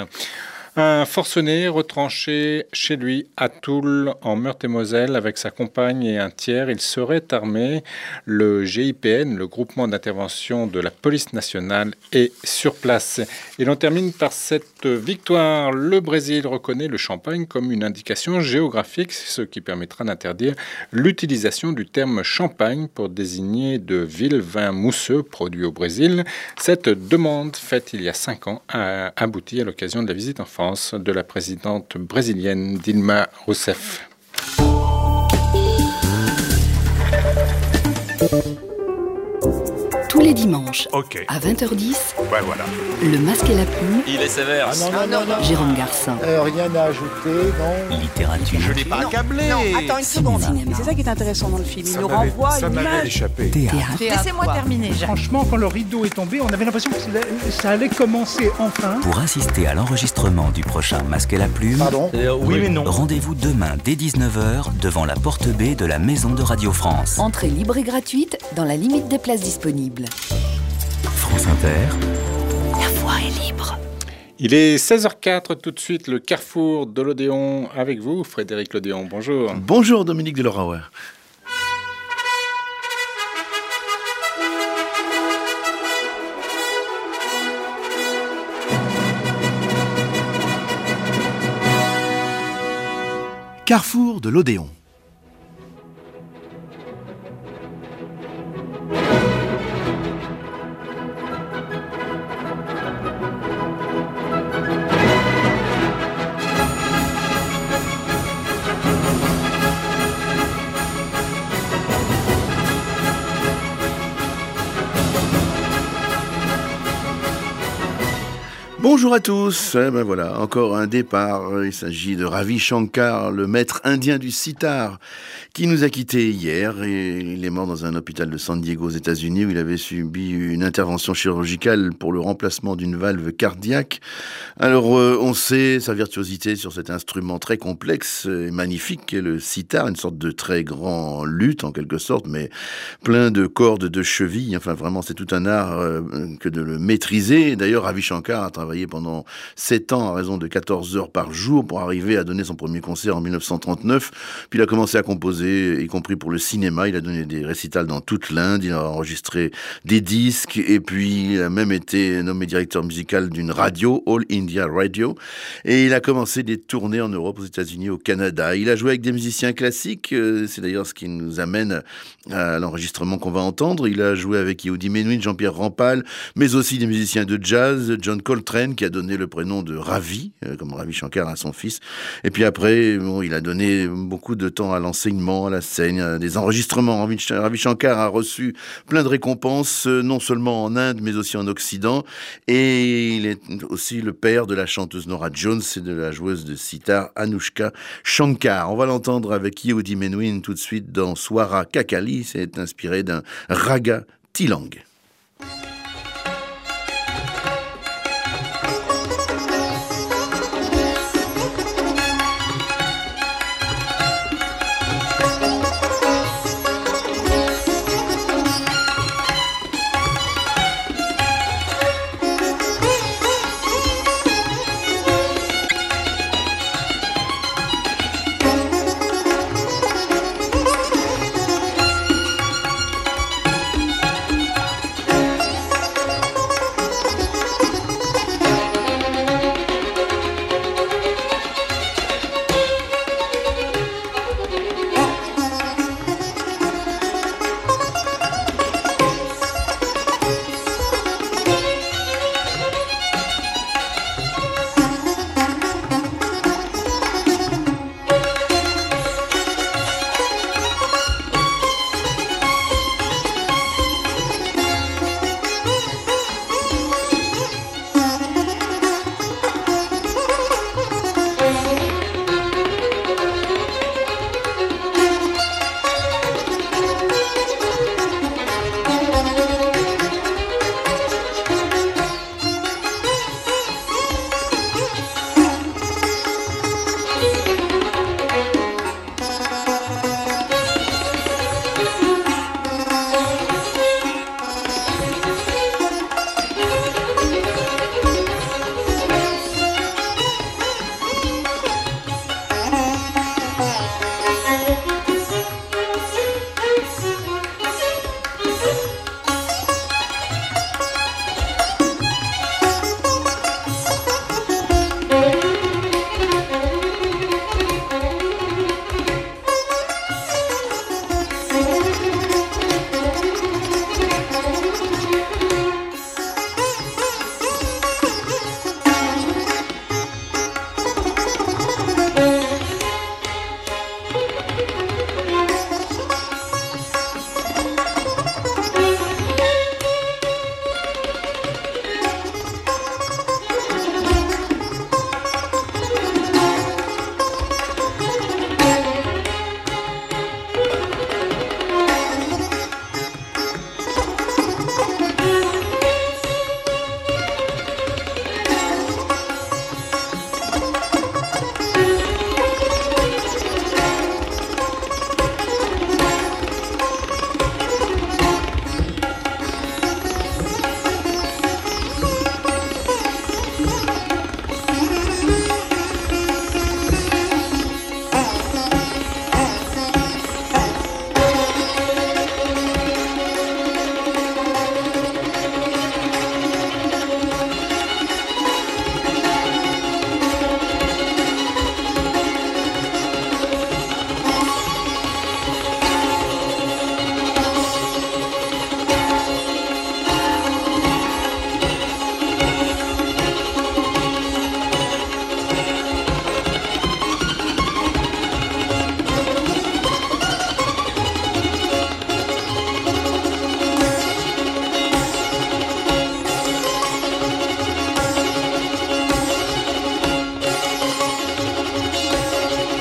Un forcené retranché chez lui à Toul, en Meurthe-et-Moselle, avec sa compagne et un tiers. Il serait armé. Le G I P N, le groupement d'intervention de la police nationale, est sur place. Et l'on termine par cette victoire. Le Brésil reconnaît le champagne comme une indication géographique, ce qui permettra d'interdire l'utilisation du terme champagne pour désigner de vils vins mousseux produits au Brésil. Cette demande, faite il y a cinq ans, a abouti à l'occasion de la visite en France France de la présidente brésilienne Dilma Rousseff. Tous les dimanches, okay. à vingt heures dix, ouais, voilà. Le Masque et la Plume. Il est sévère. Ah non, non, non, non. Jérôme Garcin. Euh, rien à ajouter, non. Littérature. Je n'ai pas accablé. Non, attends une seconde. C'est ça qui est intéressant dans le film. Il nous renvoie une image. Échappé. Théâtre. Laissez-moi terminer. Franchement, quand le rideau est tombé, on avait l'impression que ça allait commencer enfin. Pour assister à l'enregistrement du prochain Masque et la Plume, Pardon euh, oui, oui mais non. Rendez-vous demain dès dix-neuf heures devant la porte B de la Maison de Radio France. Entrée libre et gratuite dans la limite des places disponibles. France Inter. La voix est libre. Il est seize heures quatre, tout de suite le carrefour de l'Odéon avec vous, Frédéric Lodéon. Bonjour. Bonjour Dominique Delorauer. Carrefour de l'Odéon. Bonjour à tous, eh ben voilà, encore un départ. Il s'agit de Ravi Shankar, le maître indien du sitar, qui nous a quittés hier. Et il est mort dans un hôpital de San Diego aux États-Unis où il avait subi une intervention chirurgicale pour le remplacement d'une valve cardiaque. Alors euh, on sait sa virtuosité sur cet instrument très complexe et magnifique qu'est le sitar, une sorte de très grand luth en quelque sorte, mais plein de cordes, de chevilles. Enfin vraiment c'est tout un art euh, que de le maîtriser. D'ailleurs Ravi Shankar a travaillé pendant sept ans à raison de quatorze heures par jour pour arriver à donner son premier concert en mille neuf cent trente-neuf. Puis il a commencé à composer, y compris pour le cinéma. Il a donné des récitals dans toute l'Inde, il a enregistré des disques et puis il a même été nommé directeur musical d'une radio, All India Radio. Et il a commencé des tournées en Europe, aux États-Unis, au Canada. Il a joué avec des musiciens classiques, c'est d'ailleurs ce qui nous amène à l'enregistrement qu'on va entendre. Il a joué avec Yehudi Menuhin, Jean-Pierre Rampal, mais aussi des musiciens de jazz, John Coltrane, qui a donné le prénom de Ravi, euh, comme Ravi Shankar à son fils. Et puis après, bon, il a donné beaucoup de temps à l'enseignement, à la scène, à des enregistrements. Ravi, Ravi Shankar a reçu plein de récompenses, euh, non seulement en Inde, mais aussi en Occident. Et il est aussi le père de la chanteuse Norah Jones et de la joueuse de sitar Anushka Shankar. On va l'entendre avec Yehudi Menuhin tout de suite dans Swara Kakali. C'est inspiré d'un raga Tilang.